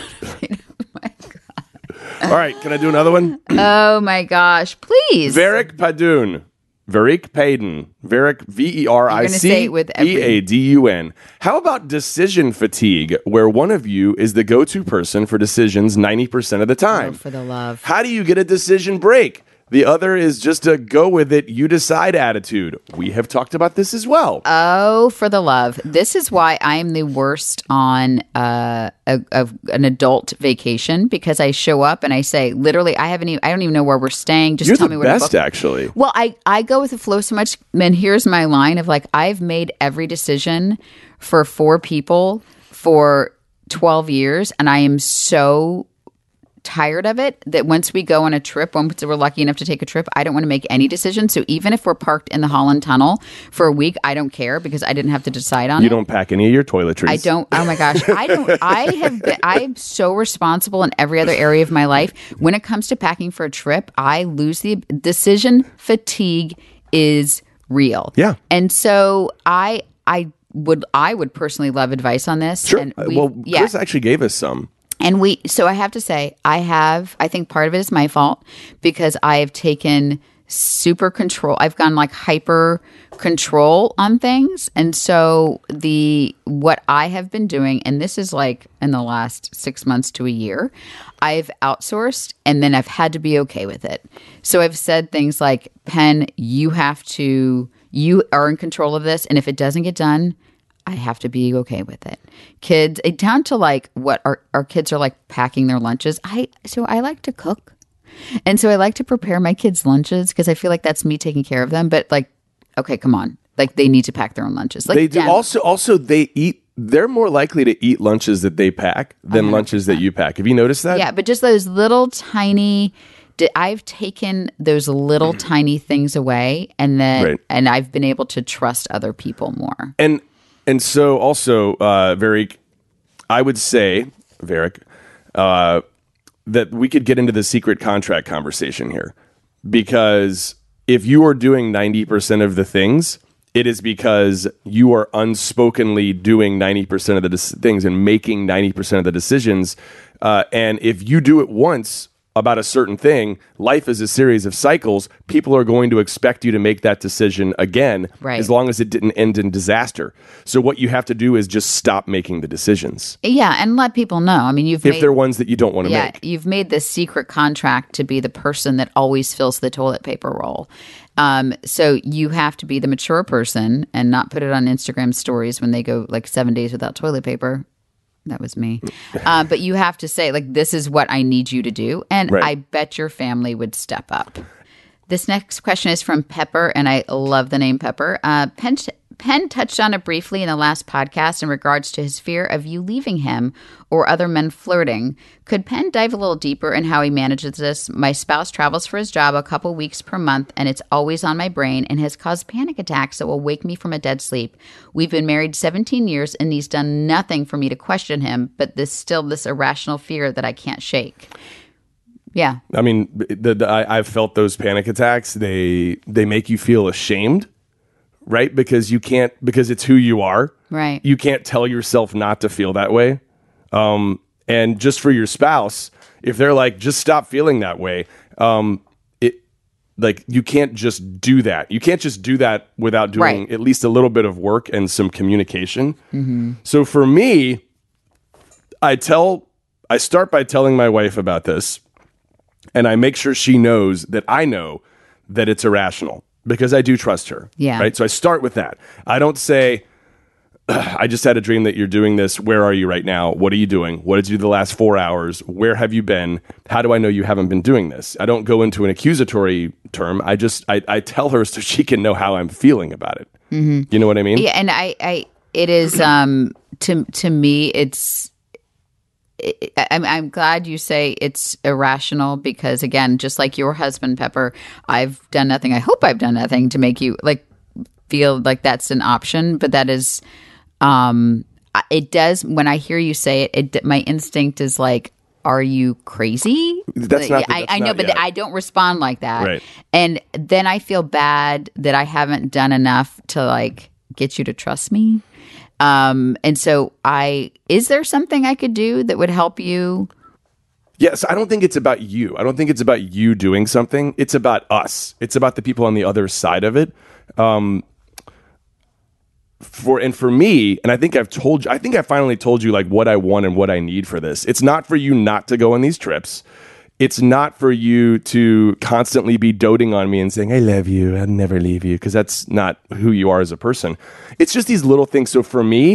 [SPEAKER 4] All right, can I do another one?
[SPEAKER 5] Oh my gosh! Please,
[SPEAKER 4] Varric Padun. Varric Padun. Varric, V E R I
[SPEAKER 5] You're gonna
[SPEAKER 4] C
[SPEAKER 5] say it with every-
[SPEAKER 4] P A D U N. How about decision fatigue, where one of you is the go-to person for decisions ninety percent of the time?
[SPEAKER 5] Oh, for the love.
[SPEAKER 4] How do you get a decision break? The other is just a go with it, you decide attitude. We have talked about this as well.
[SPEAKER 5] Oh, for the love. This is why I am the worst on uh, a, a, an adult vacation, because I show up and I say, literally, I haven't even, I don't even know where we're staying. Just
[SPEAKER 4] You're
[SPEAKER 5] tell
[SPEAKER 4] the
[SPEAKER 5] me where to
[SPEAKER 4] best,
[SPEAKER 5] book.
[SPEAKER 4] actually.
[SPEAKER 5] Well, I, I go with the flow so much. And here's my line of like, I've made every decision for four people for twelve years. And I am so tired of it that once we go on a trip, once we're lucky enough to take a trip, I don't want to make any decisions. So even if we're parked in the Holland Tunnel for a week, I don't care because I didn't have to decide on
[SPEAKER 4] You
[SPEAKER 5] it.
[SPEAKER 4] don't pack any of your toiletries.
[SPEAKER 5] I don't. Oh my gosh, I don't. I have. Been, I'm so responsible in every other area of my life. When it comes to packing for a trip, I lose the decision fatigue is real.
[SPEAKER 4] Yeah.
[SPEAKER 5] and so I, I would, I would personally love advice on this.
[SPEAKER 4] Sure.
[SPEAKER 5] And
[SPEAKER 4] Uh,
[SPEAKER 5] we,
[SPEAKER 4] well,
[SPEAKER 5] yeah.
[SPEAKER 4] Chris actually gave us some.
[SPEAKER 5] And we, so I have to say, I have, I think part of it is my fault because I have taken super control. I've gone like hyper control on things. And so the, what I have been doing, and this is like in the last six months to a year, I've outsourced and then I've had to be okay with it. So I've said things like, Penn, you have to, you are in control of this. And if it doesn't get done, I have to be okay with it. Kids, it, down to like what our, our kids are like packing their lunches. I so I like to cook. And so I like to prepare my kids' lunches because I feel like that's me taking care of them. But like, okay, come on. Like they need to pack their own lunches. Like
[SPEAKER 4] They do.
[SPEAKER 5] damn.
[SPEAKER 4] Also, also they eat. They're more likely to eat lunches that they pack than lunches that you pack. Have you noticed that?
[SPEAKER 5] Yeah, but just those little tiny I've taken those little tiny things away and then
[SPEAKER 4] Right.
[SPEAKER 5] and I've been able to trust other people more.
[SPEAKER 4] And and so also, uh, Varric, I would say, Varric, uh, that we could get into the secret contract conversation here. Because if you are doing ninety percent of the things, it is because you are unspokenly doing ninety percent of the des- things and making ninety percent of the decisions. Uh, and if you do it once about a certain thing, life is a series of cycles. People are going to expect you to make that decision again,
[SPEAKER 5] Right.
[SPEAKER 4] as long as it didn't end in disaster. So what you have to do is just stop making the decisions
[SPEAKER 5] Yeah, and let people know. I mean, you've
[SPEAKER 4] if
[SPEAKER 5] made,
[SPEAKER 4] they're ones that you don't want to
[SPEAKER 5] yeah,
[SPEAKER 4] make.
[SPEAKER 5] you've made this secret contract to be the person that always fills the toilet paper roll. Um, so you have to be the mature person and not put it on Instagram stories when they go like seven days without toilet paper. That was me. Uh, but you have to say, like, this is what I need you to do. And
[SPEAKER 4] Right.
[SPEAKER 5] I bet your family would step up. This next question is from Pepper, and I love the name Pepper. Uh, Penn, Penn touched on it briefly in the last podcast in regards to his fear of you leaving him or other men flirting. Could Penn dive a little deeper in how he manages this? My spouse travels for his job a couple weeks per month, and it's always on my brain and has caused panic attacks that will wake me from a dead sleep. We've been married seventeen years, and he's done nothing for me to question him, but there's still this irrational fear that I can't shake. Yeah.
[SPEAKER 4] I mean, the, the, I, I've felt those panic attacks. They they make you feel ashamed, right? Because you can't, because it's who you are.
[SPEAKER 5] Right.
[SPEAKER 4] You can't tell yourself not to feel that way. Um, and just for your spouse, if they're like, just stop feeling that way, um, it like you can't just do that. You can't just do that without doing
[SPEAKER 5] Right.
[SPEAKER 4] at least a little bit of work and some communication. Mm-hmm. So for me, I tell, I start by telling my wife about this. And I make sure she knows that I know that it's irrational because I do trust her.
[SPEAKER 5] Yeah.
[SPEAKER 4] Right. So I start with that. I don't say, I just had a dream that you're doing this. Where are you right now? What are you doing? What did you do the last four hours? Where have you been? How do I know you haven't been doing this? I don't go into an accusatory term. I just, I, I tell her so she can know how I'm feeling about it. Mm-hmm. You know what I mean?
[SPEAKER 5] Yeah, and I, I it is um to to me it's it, I'm I'm glad you say it's irrational because again, just like your husband Pepper, I've done nothing. I hope I've done nothing to make you like feel like that's an option, but that is um it does when I hear you say it, it my instinct is like are you crazy?
[SPEAKER 4] That's not.
[SPEAKER 5] I,
[SPEAKER 4] that's
[SPEAKER 5] I know,
[SPEAKER 4] not,
[SPEAKER 5] but
[SPEAKER 4] yeah.
[SPEAKER 5] I don't respond like that.
[SPEAKER 4] Right.
[SPEAKER 5] And then I feel bad that I haven't done enough to like get you to trust me. Um, and so I, is there something I could do that would help you?
[SPEAKER 4] Yes, I don't think it's about you. I don't think it's about you doing something. It's about us. It's about the people on the other side of it. Um, for and for me, and I think I've told you, I think I finally told you like what I want and what I need for this. It's not for you not to go on these trips. It's not for you to constantly be doting on me and saying, I love you, I'll never leave you, because that's not who you are as a person. It's just these little things. So for me,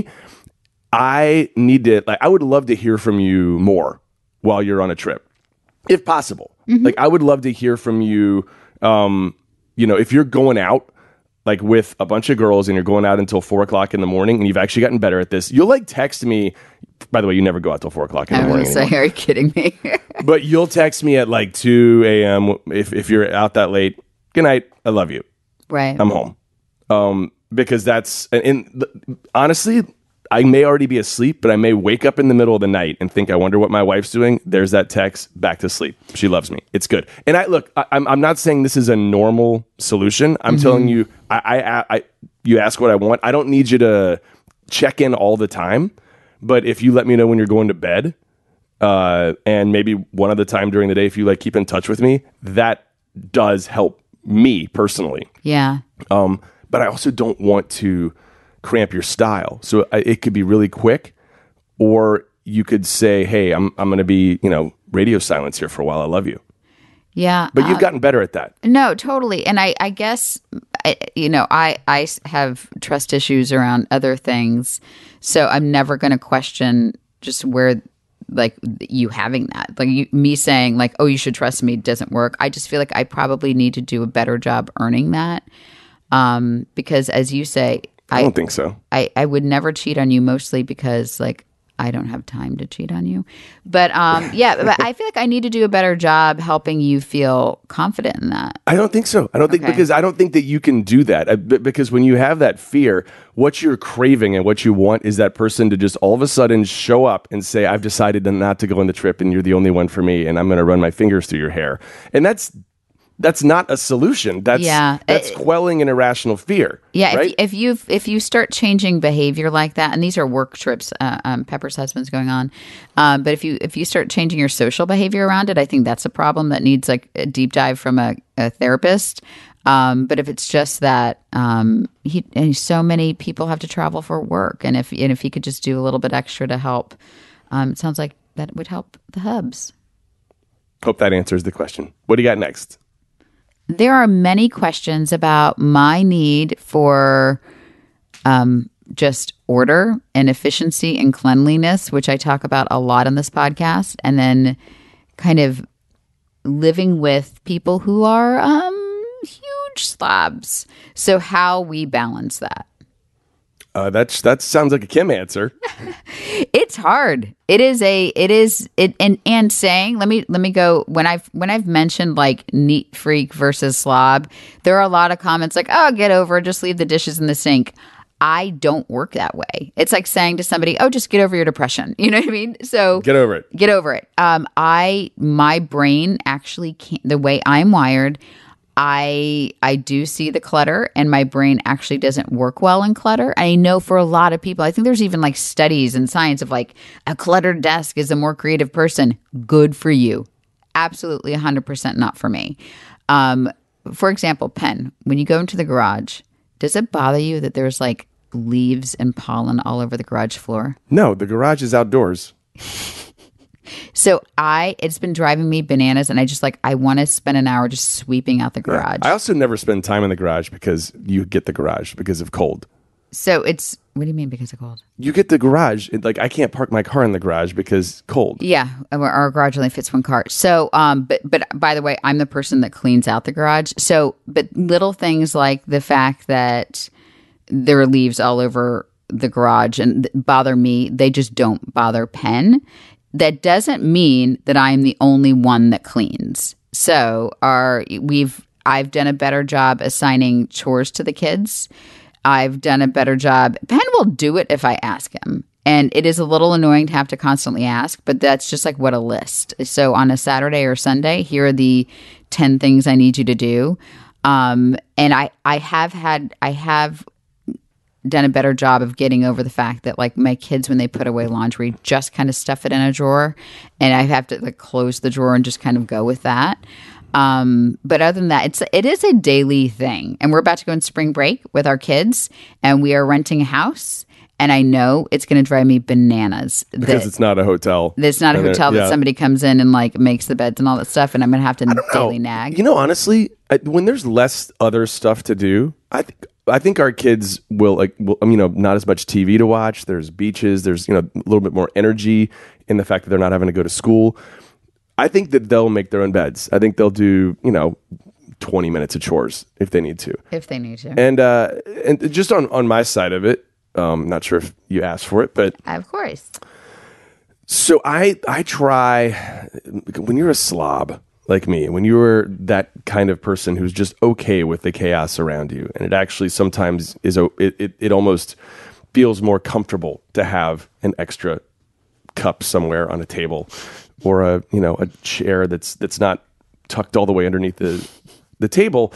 [SPEAKER 4] I need to, like, I would love to hear from you more while you're on a trip, if possible. Mm-hmm. Like, I would love to hear from you, um, you know, if you're going out, like, with a bunch of girls and you're going out until four o'clock in the morning and you've actually gotten better at this, you'll, like, text me. By the way, you never go out till four o'clock in the
[SPEAKER 5] I
[SPEAKER 4] morning
[SPEAKER 5] was going to say, are you kidding me?
[SPEAKER 4] But you'll text me at like two a.m. if if you're out that late. Good night. I love you.
[SPEAKER 5] Right.
[SPEAKER 4] I'm home. Um, because that's and, and honestly, I may already be asleep, but I may wake up in the middle of the night and think, I wonder what my wife's doing. There's that text. Back to sleep. She loves me. It's good. And I look. I, I'm I'm not saying this is a normal solution. I'm mm-hmm. telling you. I, I I you ask what I want. I don't need you to check in all the time. But if you let me know when you're going to bed, uh, and maybe one other time during the day, if you like keep in touch with me, that does help me personally.
[SPEAKER 5] Yeah.
[SPEAKER 4] Um, but I also don't want to cramp your style. So I, it could be really quick, or you could say, hey, I'm I'm going to be, you know, radio silence here for a while. I love you.
[SPEAKER 5] Yeah.
[SPEAKER 4] But you've
[SPEAKER 5] uh,
[SPEAKER 4] gotten better at that.
[SPEAKER 5] No, totally. And I, I guess, I, you know, I, I have trust issues around other things. So I'm never going to question just where, like, you having that. Like, you, me saying, like, oh, you should trust me doesn't work. I just feel like I probably need to do a better job earning that. Um, because, as you say,
[SPEAKER 4] I, I don't think so.
[SPEAKER 5] I, I would never cheat on you, mostly because, like, I don't have time to cheat on you. But um, yeah, but I feel like I need to do a better job helping you feel confident in that.
[SPEAKER 4] I don't think so. I don't think
[SPEAKER 5] Okay.
[SPEAKER 4] because I don't think that you can do that. I, b- because when you have that fear, what you're craving and what you want is that person to just all of a sudden show up and say, I've decided to not to go on the trip and you're the only one for me and I'm going to run my fingers through your hair. And that's that's not a solution. That's
[SPEAKER 5] Yeah.
[SPEAKER 4] that's
[SPEAKER 5] Uh,
[SPEAKER 4] quelling an irrational fear.
[SPEAKER 5] Yeah,
[SPEAKER 4] right?
[SPEAKER 5] if, if you if you start changing behavior like that, and these are work trips, uh, um, Pepper's husband's going on, um, but if you if you start changing your social behavior around it, I think that's a problem that needs like a deep dive from a, a therapist. Um, but if it's just that um, he and so many people have to travel for work, and if and if he could just do a little bit extra to help, um, it sounds like that would help the hubs.
[SPEAKER 4] Hope that answers the question. What do you got next?
[SPEAKER 5] There are many questions about my need for um, just order and efficiency and cleanliness, which I talk about a lot on this podcast, and then kind of living with people who are um, huge slobs. So how we balance that.
[SPEAKER 4] Uh, that's that sounds like a Kim answer.
[SPEAKER 5] It's hard. It is a. It is it and and saying. Let me let me go. When I've when I've mentioned like neat freak versus slob, there are a lot of comments like, "Oh, get over it. Just leave the dishes in the sink." I don't work that way. It's like saying to somebody, "Oh, just get over your depression." You know what I mean? So
[SPEAKER 4] Get over it.
[SPEAKER 5] Get over it. Um, I my brain actually can't. The way I'm wired. I I do see the clutter, and my brain actually doesn't work well in clutter. I know for a lot of people, I think there's even like studies in science of like a cluttered desk is a more creative person. Good for you. Absolutely one hundred percent not for me. Um, for example, pen. When you go into the garage, does it bother you that there's like leaves and pollen all over the garage floor?
[SPEAKER 4] No, the garage is outdoors.
[SPEAKER 5] So I, it's been driving me bananas, and I just like, I want to spend an hour just sweeping out the garage.
[SPEAKER 4] I also never spend time in the garage because you get the garage because of cold.
[SPEAKER 5] So it's, what do you mean because of cold?
[SPEAKER 4] You get the garage. It, like I can't park my car in the garage because cold.
[SPEAKER 5] Yeah, our, our garage only fits one car. So, um, but but by the way, I'm the person that cleans out the garage. So, but little things like the fact that there are leaves all over the garage and bother me, they just don't bother Penn. That doesn't mean that I'm the only one that cleans. So our we've I've done a better job assigning chores to the kids. I've done a better job. Penn will do it if I ask him. And it is a little annoying to have to constantly ask, but that's just like what a list. So on a Saturday or Sunday, here are the ten things I need you to do. Um, and I, I have had, I have done a better job of getting over the fact that like my kids, when they put away laundry, just kind of stuff it in a drawer, and I have to like close the drawer and just kind of go with that. Um, but other than that, it's it is a daily thing. And we're about to go on spring break with our kids, and we are renting a house. And I know it's going to drive me bananas. That,
[SPEAKER 4] because it's not a hotel.
[SPEAKER 5] It's not a
[SPEAKER 4] and
[SPEAKER 5] hotel that
[SPEAKER 4] yeah.
[SPEAKER 5] somebody comes in and like makes the beds and all that stuff, and I'm going to have to daily
[SPEAKER 4] know.
[SPEAKER 5] nag.
[SPEAKER 4] You know, honestly, I, when there's less other stuff to do, I think I think our kids will like, will, you know, not as much T V to watch. There's beaches. There's, you know, a little bit more energy in the fact that they're not having to go to school. I think that they'll make their own beds. I think they'll do, you know, twenty minutes of chores if they need to.
[SPEAKER 5] If they need to.
[SPEAKER 4] And uh, and just on on my side of it. Um, not sure if you asked for it, but
[SPEAKER 5] of course.
[SPEAKER 4] So I I try when you're a slob like me, when you're that kind of person who's just okay with the chaos around you, and it actually sometimes is a it it, it almost feels more comfortable to have an extra cup somewhere on a table, or a you know a chair that's that's not tucked all the way underneath the the table.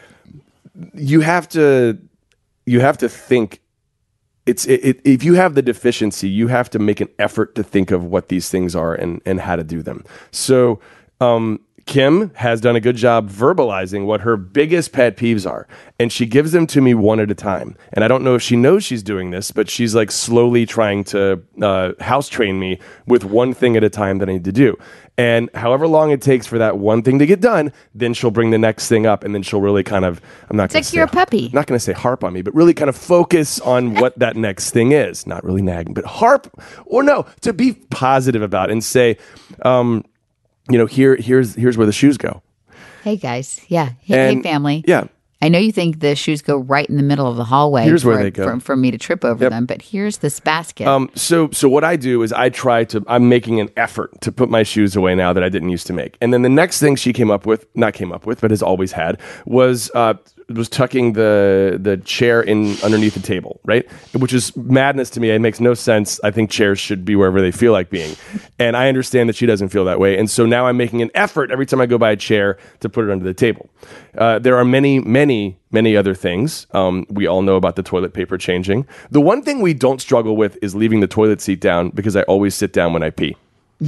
[SPEAKER 4] You have to you have to think. It's it, it, if you have the deficiency, you have to make an effort to think of what these things are and, and how to do them. So um, Kim has done a good job verbalizing what her biggest pet peeves are, and she gives them to me one at a time. And I don't know if she knows she's doing this, but she's like slowly trying to uh, house train me with one thing at a time that I need to do. And however long it takes for that one thing to get done, then she'll bring the next thing up, and then she'll really kind of, I'm not going
[SPEAKER 5] It's
[SPEAKER 4] to
[SPEAKER 5] like you're a puppy.
[SPEAKER 4] I'm not going to say harp on me, but really kind of focus on what that next thing is. Not really nagging, but harp, or no, to be positive about it and say, um, you know, here, here's, here's where the shoes go.
[SPEAKER 5] Hey guys. Yeah. Hey,
[SPEAKER 4] And-
[SPEAKER 5] hey family.
[SPEAKER 4] Yeah.
[SPEAKER 5] I know you think the shoes go right in the middle of the hallway.
[SPEAKER 4] Here's
[SPEAKER 5] for,
[SPEAKER 4] where they go.
[SPEAKER 5] For, for me to trip over
[SPEAKER 4] Yep.
[SPEAKER 5] them, but here's this basket.
[SPEAKER 4] Um, so, so what I do is I try to, I'm making an effort to put my shoes away now that I didn't used to make. And then the next thing she came up with, not came up with, but has always had, was, uh, was tucking the, the chair in underneath the table, right? Which is madness to me. It makes no sense. I think chairs should be wherever they feel like being. And I understand that she doesn't feel that way. And so now I'm making an effort every time I go by a chair to put it under the table. Uh, there are many, many, many other things. Um, we all know about the toilet paper changing. The one thing we don't struggle with is leaving the toilet seat down, because I always sit down when I pee.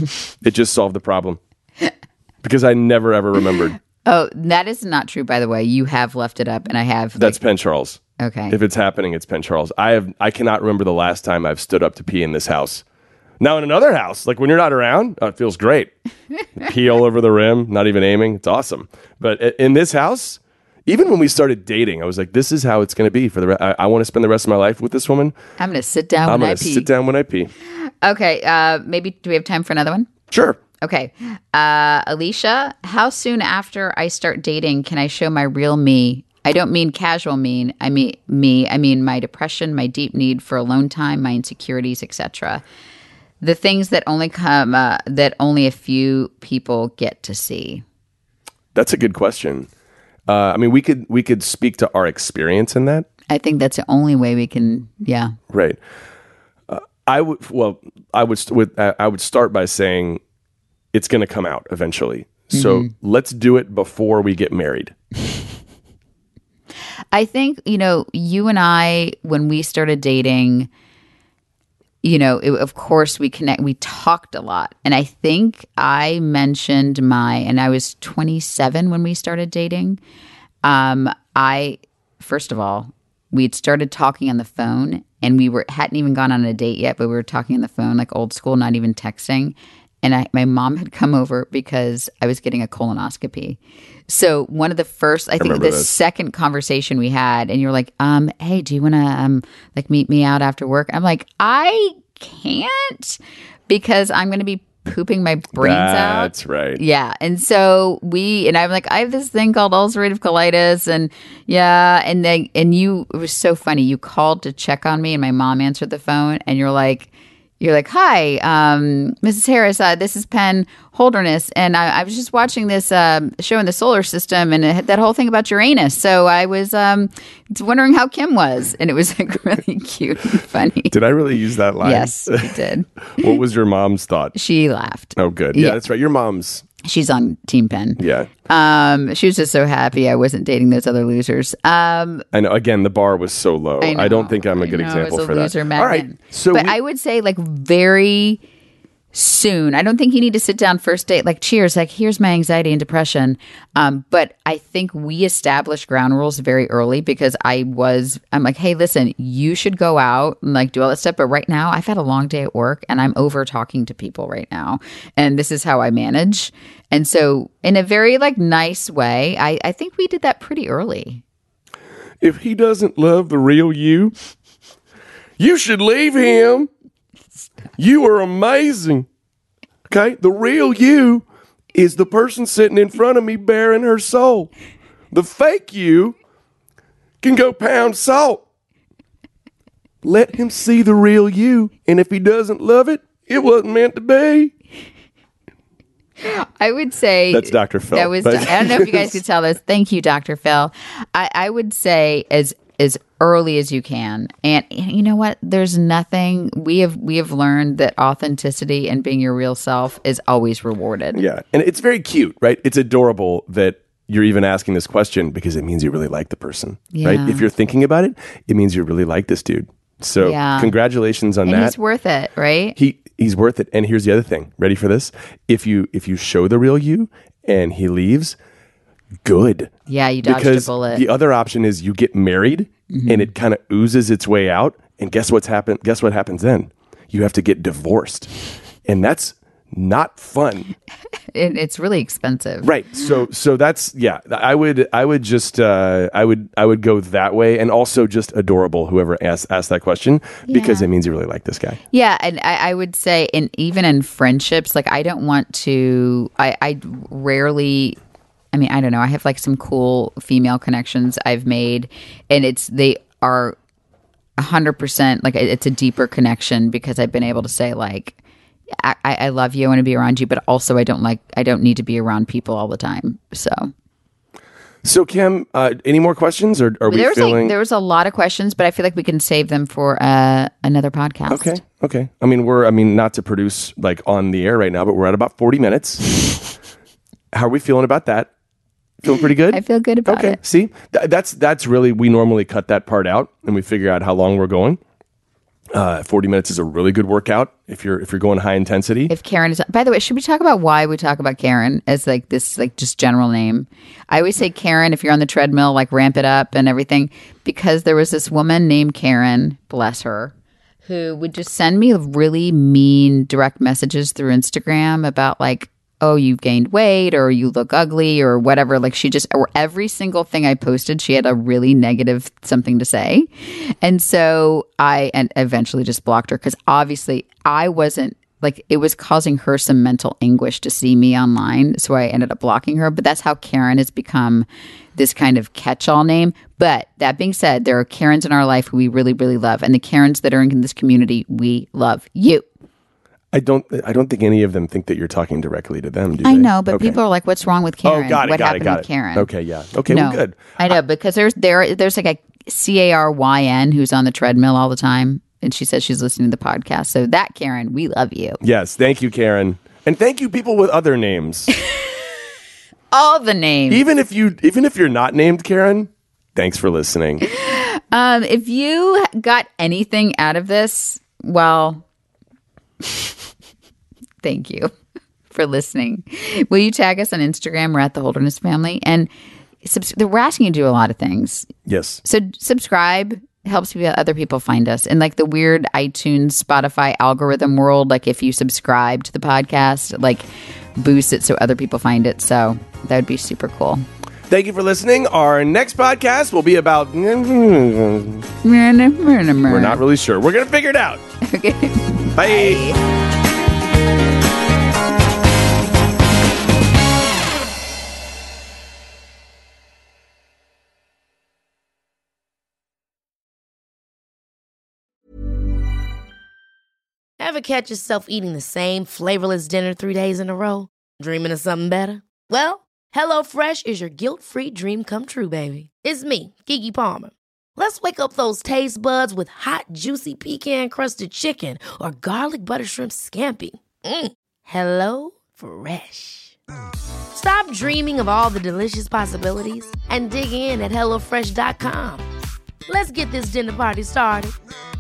[SPEAKER 4] It just solved the problem because I never ever remembered.
[SPEAKER 5] Oh, that is not true, by the way. You have left it up, and I have. Like,
[SPEAKER 4] That's Penn Charles.
[SPEAKER 5] Okay.
[SPEAKER 4] If it's happening, it's Penn Charles. I have. I cannot remember the last time I've stood up to pee in this house. Now in another house, like when you're not around, oh, it feels great. Pee all over the rim, not even aiming. It's awesome. But i- in this house, even when we started dating, I was like, "This is how it's going to be for the. Re- I, I want to spend the rest of my life with this woman.
[SPEAKER 5] I'm going to sit down
[SPEAKER 4] I'm
[SPEAKER 5] when I
[SPEAKER 4] going to
[SPEAKER 5] pee.
[SPEAKER 4] sit down when I pee."
[SPEAKER 5] Okay. Uh, maybe do we have time for another one?
[SPEAKER 4] Sure.
[SPEAKER 5] Okay. Uh, Alicia, how soon after I start dating can I show my real me? I don't mean casual mean. I mean me. I mean my depression, my deep need for alone time, my insecurities, et cetera. The things that only come uh, that only a few people get to see.
[SPEAKER 4] That's a good question. Uh, I mean, we could we could speak to our experience in that.
[SPEAKER 5] I think that's the only way we can. Yeah.
[SPEAKER 4] Right. Uh, I would. Well, I would. St- with, uh, I would start by saying it's going to come out eventually. So
[SPEAKER 5] Mm-hmm.
[SPEAKER 4] let's do it before we get married.
[SPEAKER 5] I think, you know, you and I, when we started dating, you know, it, of course we connect, we talked a lot. And I think I mentioned my, and I was twenty-seven when we started dating. Um, I, first of all, we had started talking on the phone, and we were, hadn't even gone on a date yet, but we were talking on the phone, like old school, not even texting. And I, my mom had come over because I was getting a colonoscopy. So one of the first, I think
[SPEAKER 4] remember
[SPEAKER 5] the
[SPEAKER 4] this.
[SPEAKER 5] second conversation we had, and you're like, um, hey, do you want to um, like meet me out after work? I'm like, I can't because I'm going to be pooping my brains out.
[SPEAKER 4] That's right.
[SPEAKER 5] Yeah. And so we, and I'm like, I have this thing called ulcerative colitis. And yeah. And then, and you, it was so funny. You called to check on me, and my mom answered the phone, and you're like, You're like, hi, um, Missus Harris, uh, this is Penn Holderness, and I, I was just watching this um, show in the solar system, and it had that whole thing about Uranus. So I was um, wondering how Kim was, and it was like really cute and funny.
[SPEAKER 4] Did I really use that line?
[SPEAKER 5] Yes, you did.
[SPEAKER 4] What was your mom's thought?
[SPEAKER 5] She laughed.
[SPEAKER 4] Oh, good. Yeah,
[SPEAKER 5] Yeah.
[SPEAKER 4] that's right. Your mom's.
[SPEAKER 5] She's on Team Penn.
[SPEAKER 4] Yeah.
[SPEAKER 5] Um, she was just so happy I wasn't dating those other losers. Um,
[SPEAKER 4] I know. Again, the bar was so low.
[SPEAKER 5] I, know,
[SPEAKER 4] I don't think I'm a good
[SPEAKER 5] I know,
[SPEAKER 4] example
[SPEAKER 5] I was a
[SPEAKER 4] for
[SPEAKER 5] loser
[SPEAKER 4] that.
[SPEAKER 5] magnet.
[SPEAKER 4] All right. So,
[SPEAKER 5] but
[SPEAKER 4] we-
[SPEAKER 5] I would say like very soon. I don't think you need to sit down first date like cheers. Like here's my anxiety and depression. Um, but I think we established ground rules very early because I was. I'm like, hey, listen, you should go out and like do all that stuff. But right now, I've had a long day at work and I'm over talking to people right now, and this is how I manage. And so, in a very like nice way, I, I think we did that pretty early.
[SPEAKER 4] if he doesn't love the real you, you should leave him. You are amazing. Okay? The real you is the person sitting in front of me bearing her soul. The fake you can go pound salt. Let him see the real you. And if he doesn't love it, it wasn't meant to be.
[SPEAKER 5] I would say
[SPEAKER 4] That's Doctor Phil.
[SPEAKER 5] That was.
[SPEAKER 4] But-
[SPEAKER 5] I don't know if you guys could tell this. Thank you, Doctor Phil. I, I would say as as early as you can, and you know what? There's nothing we have we have learned that authenticity and being your real self is always rewarded.
[SPEAKER 4] Yeah. And it's very cute, right? It's adorable that you're even asking this question because it means you really like the person, right?
[SPEAKER 5] Yeah.
[SPEAKER 4] If you're thinking about it, it means you really like this dude. So
[SPEAKER 5] Yeah.
[SPEAKER 4] congratulations on
[SPEAKER 5] And
[SPEAKER 4] that.
[SPEAKER 5] he's worth it, right?
[SPEAKER 4] he he's worth it. And here's the other thing. Ready for this? If you if you show the real you and he leaves, good.
[SPEAKER 5] Yeah, you dodged
[SPEAKER 4] Because
[SPEAKER 5] a bullet.
[SPEAKER 4] the other option is you get married and it kind of oozes its way out. And guess what's happened? Guess what happens then? You have to get divorced. And that's not fun.
[SPEAKER 5] It, it's really expensive.
[SPEAKER 4] Right. So so that's yeah, I would I would just uh I would I would go that way, and also just adorable whoever asked asked that question because
[SPEAKER 5] Yeah.
[SPEAKER 4] it means you really like this guy.
[SPEAKER 5] Yeah, and I, I would say, in even in friendships, like I don't want to. I, I rarely. I mean, I don't know. I have like some cool female connections I've made, and it's they are a hundred percent like it's a deeper connection because I've been able to say like, I, I love you, I want to be around you, but also I don't like I don't need to be around people all the time. So.
[SPEAKER 4] So Kim, uh, any more questions, or are we
[SPEAKER 5] There was
[SPEAKER 4] feeling?
[SPEAKER 5] like, there was a lot of questions, but I feel like we can save them for uh, another podcast.
[SPEAKER 4] Okay, okay. I mean, we're I mean, not to produce like on the air right now, but we're at about forty minutes. How are we feeling about that? Feeling pretty good?
[SPEAKER 5] I feel good about
[SPEAKER 4] okay.
[SPEAKER 5] it.
[SPEAKER 4] See, Th- that's that's really we normally cut that part out and we figure out how long we're going. Uh, forty minutes is a really good workout if you're if you're going high intensity.
[SPEAKER 5] If Karen is, by the way, should we talk about why we talk about Karen as like this, like just general name? I always say Karen if you're on the treadmill, like ramp it up and everything, because there was this woman named Karen, bless her, who would just send me really mean direct messages through Instagram about like, oh, you've gained weight or you look ugly or whatever. Like she just, or every single thing I posted, she had a really negative something to say. And so I and eventually just blocked her because obviously I wasn't like, it was causing her some mental anguish to see me online. So I ended up blocking her. But that's how Karen has become this kind of catch-all name. But that being said, there are Karens in our life who we really, really love. And the Karens that are in this community, we love you.
[SPEAKER 4] I don't I don't think any of them think that you're talking directly to them, do
[SPEAKER 5] I
[SPEAKER 4] they?
[SPEAKER 5] know, but
[SPEAKER 4] Okay.
[SPEAKER 5] people are like, "What's wrong with Karen?
[SPEAKER 4] Oh, got it,
[SPEAKER 5] what
[SPEAKER 4] got it,
[SPEAKER 5] happened
[SPEAKER 4] got
[SPEAKER 5] with
[SPEAKER 4] it.
[SPEAKER 5] Karen?"
[SPEAKER 4] Okay, yeah. Okay,
[SPEAKER 5] no,
[SPEAKER 4] well, good.
[SPEAKER 5] I know because there's there there's like a C A R Y N who's on the treadmill all the time, and she says she's listening to the podcast. So that Karen, we love you.
[SPEAKER 4] Yes, thank you, Karen. And thank you people with other names.
[SPEAKER 5] All the names.
[SPEAKER 4] even if you even if you're not named Karen, thanks for listening.
[SPEAKER 5] Um, if you got anything out of this, well, thank you for listening. Will you tag us on Instagram? We're at the Holderness Family, and subs- we're asking you to do a lot of things.
[SPEAKER 4] Yes.
[SPEAKER 5] So subscribe helps people, other people find us. And like the weird iTunes, Spotify algorithm world, like if you subscribe to the podcast, like boost it so other people find it. So that would be super cool.
[SPEAKER 4] Thank you for listening. Our next podcast will be about we're
[SPEAKER 5] We're
[SPEAKER 4] not really sure. We're going to figure it out.
[SPEAKER 5] Okay.
[SPEAKER 4] Bye.
[SPEAKER 1] Ever catch yourself eating the same flavorless dinner three days in a row? Dreaming of something better? Well, HelloFresh is your guilt-free dream come true, baby. It's me, Keke Palmer. Let's wake up those taste buds with hot, juicy pecan-crusted chicken or garlic butter shrimp scampi. Mm. Hello Fresh. Stop dreaming of all the delicious possibilities and dig in at hello fresh dot com. Let's get this dinner party started.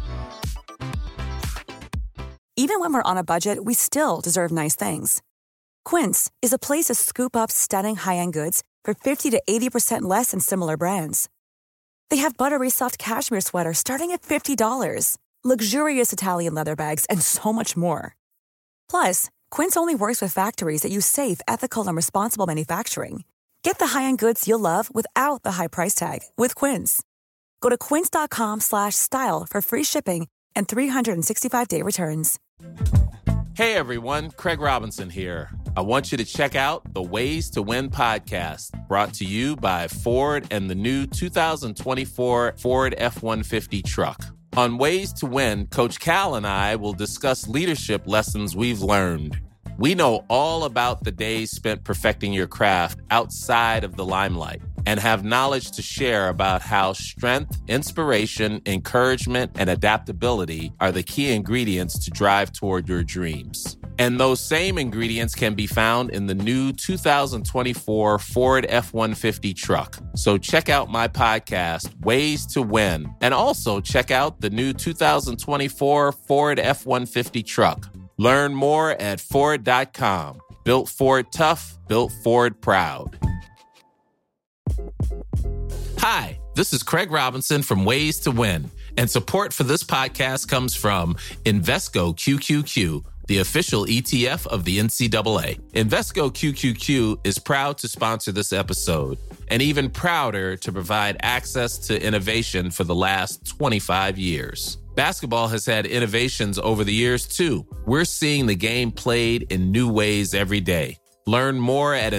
[SPEAKER 7] Even when we're on a budget, we still deserve nice things. Quince is a place to scoop up stunning high-end goods for fifty to eighty percent less than similar brands. They have buttery soft cashmere sweaters starting at fifty dollars, luxurious Italian leather bags, and so much more. Plus, Quince only works with factories that use safe, ethical, and responsible manufacturing. Get the high-end goods you'll love without the high price tag with Quince. Go to quince.com slash style for free shipping and three sixty-five day returns.
[SPEAKER 9] Hey everyone, Craig Robinson here. I want you to check out the Ways to Win podcast, brought to you by Ford and the new two thousand twenty-four Ford F one fifty truck. On Ways to Win, Coach Cal and I will discuss leadership lessons we've learned. We know all about the days spent perfecting your craft outside of the limelight and have knowledge to share about how strength, inspiration, encouragement, and adaptability are the key ingredients to drive toward your dreams. And those same ingredients can be found in the new two thousand twenty-four Ford F one fifty truck. So check out my podcast, Ways to Win, and also check out the new two thousand twenty-four Ford F one fifty truck. Learn more at Ford dot com. Built Ford tough, built Ford proud. Hi, this is Craig Robinson from Ways to Win, and support for this podcast comes from Invesco Q Q Q, the official E T F of the N C double A. Invesco Q Q Q is proud to sponsor this episode, and even prouder to provide access to innovation for the last twenty-five years. Basketball has had innovations over the years, too. We're seeing the game played in new ways every day. Learn more at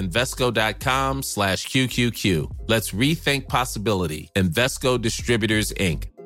[SPEAKER 9] Invesco.com slash QQQ. Let's rethink possibility. Invesco Distributors, Incorporated.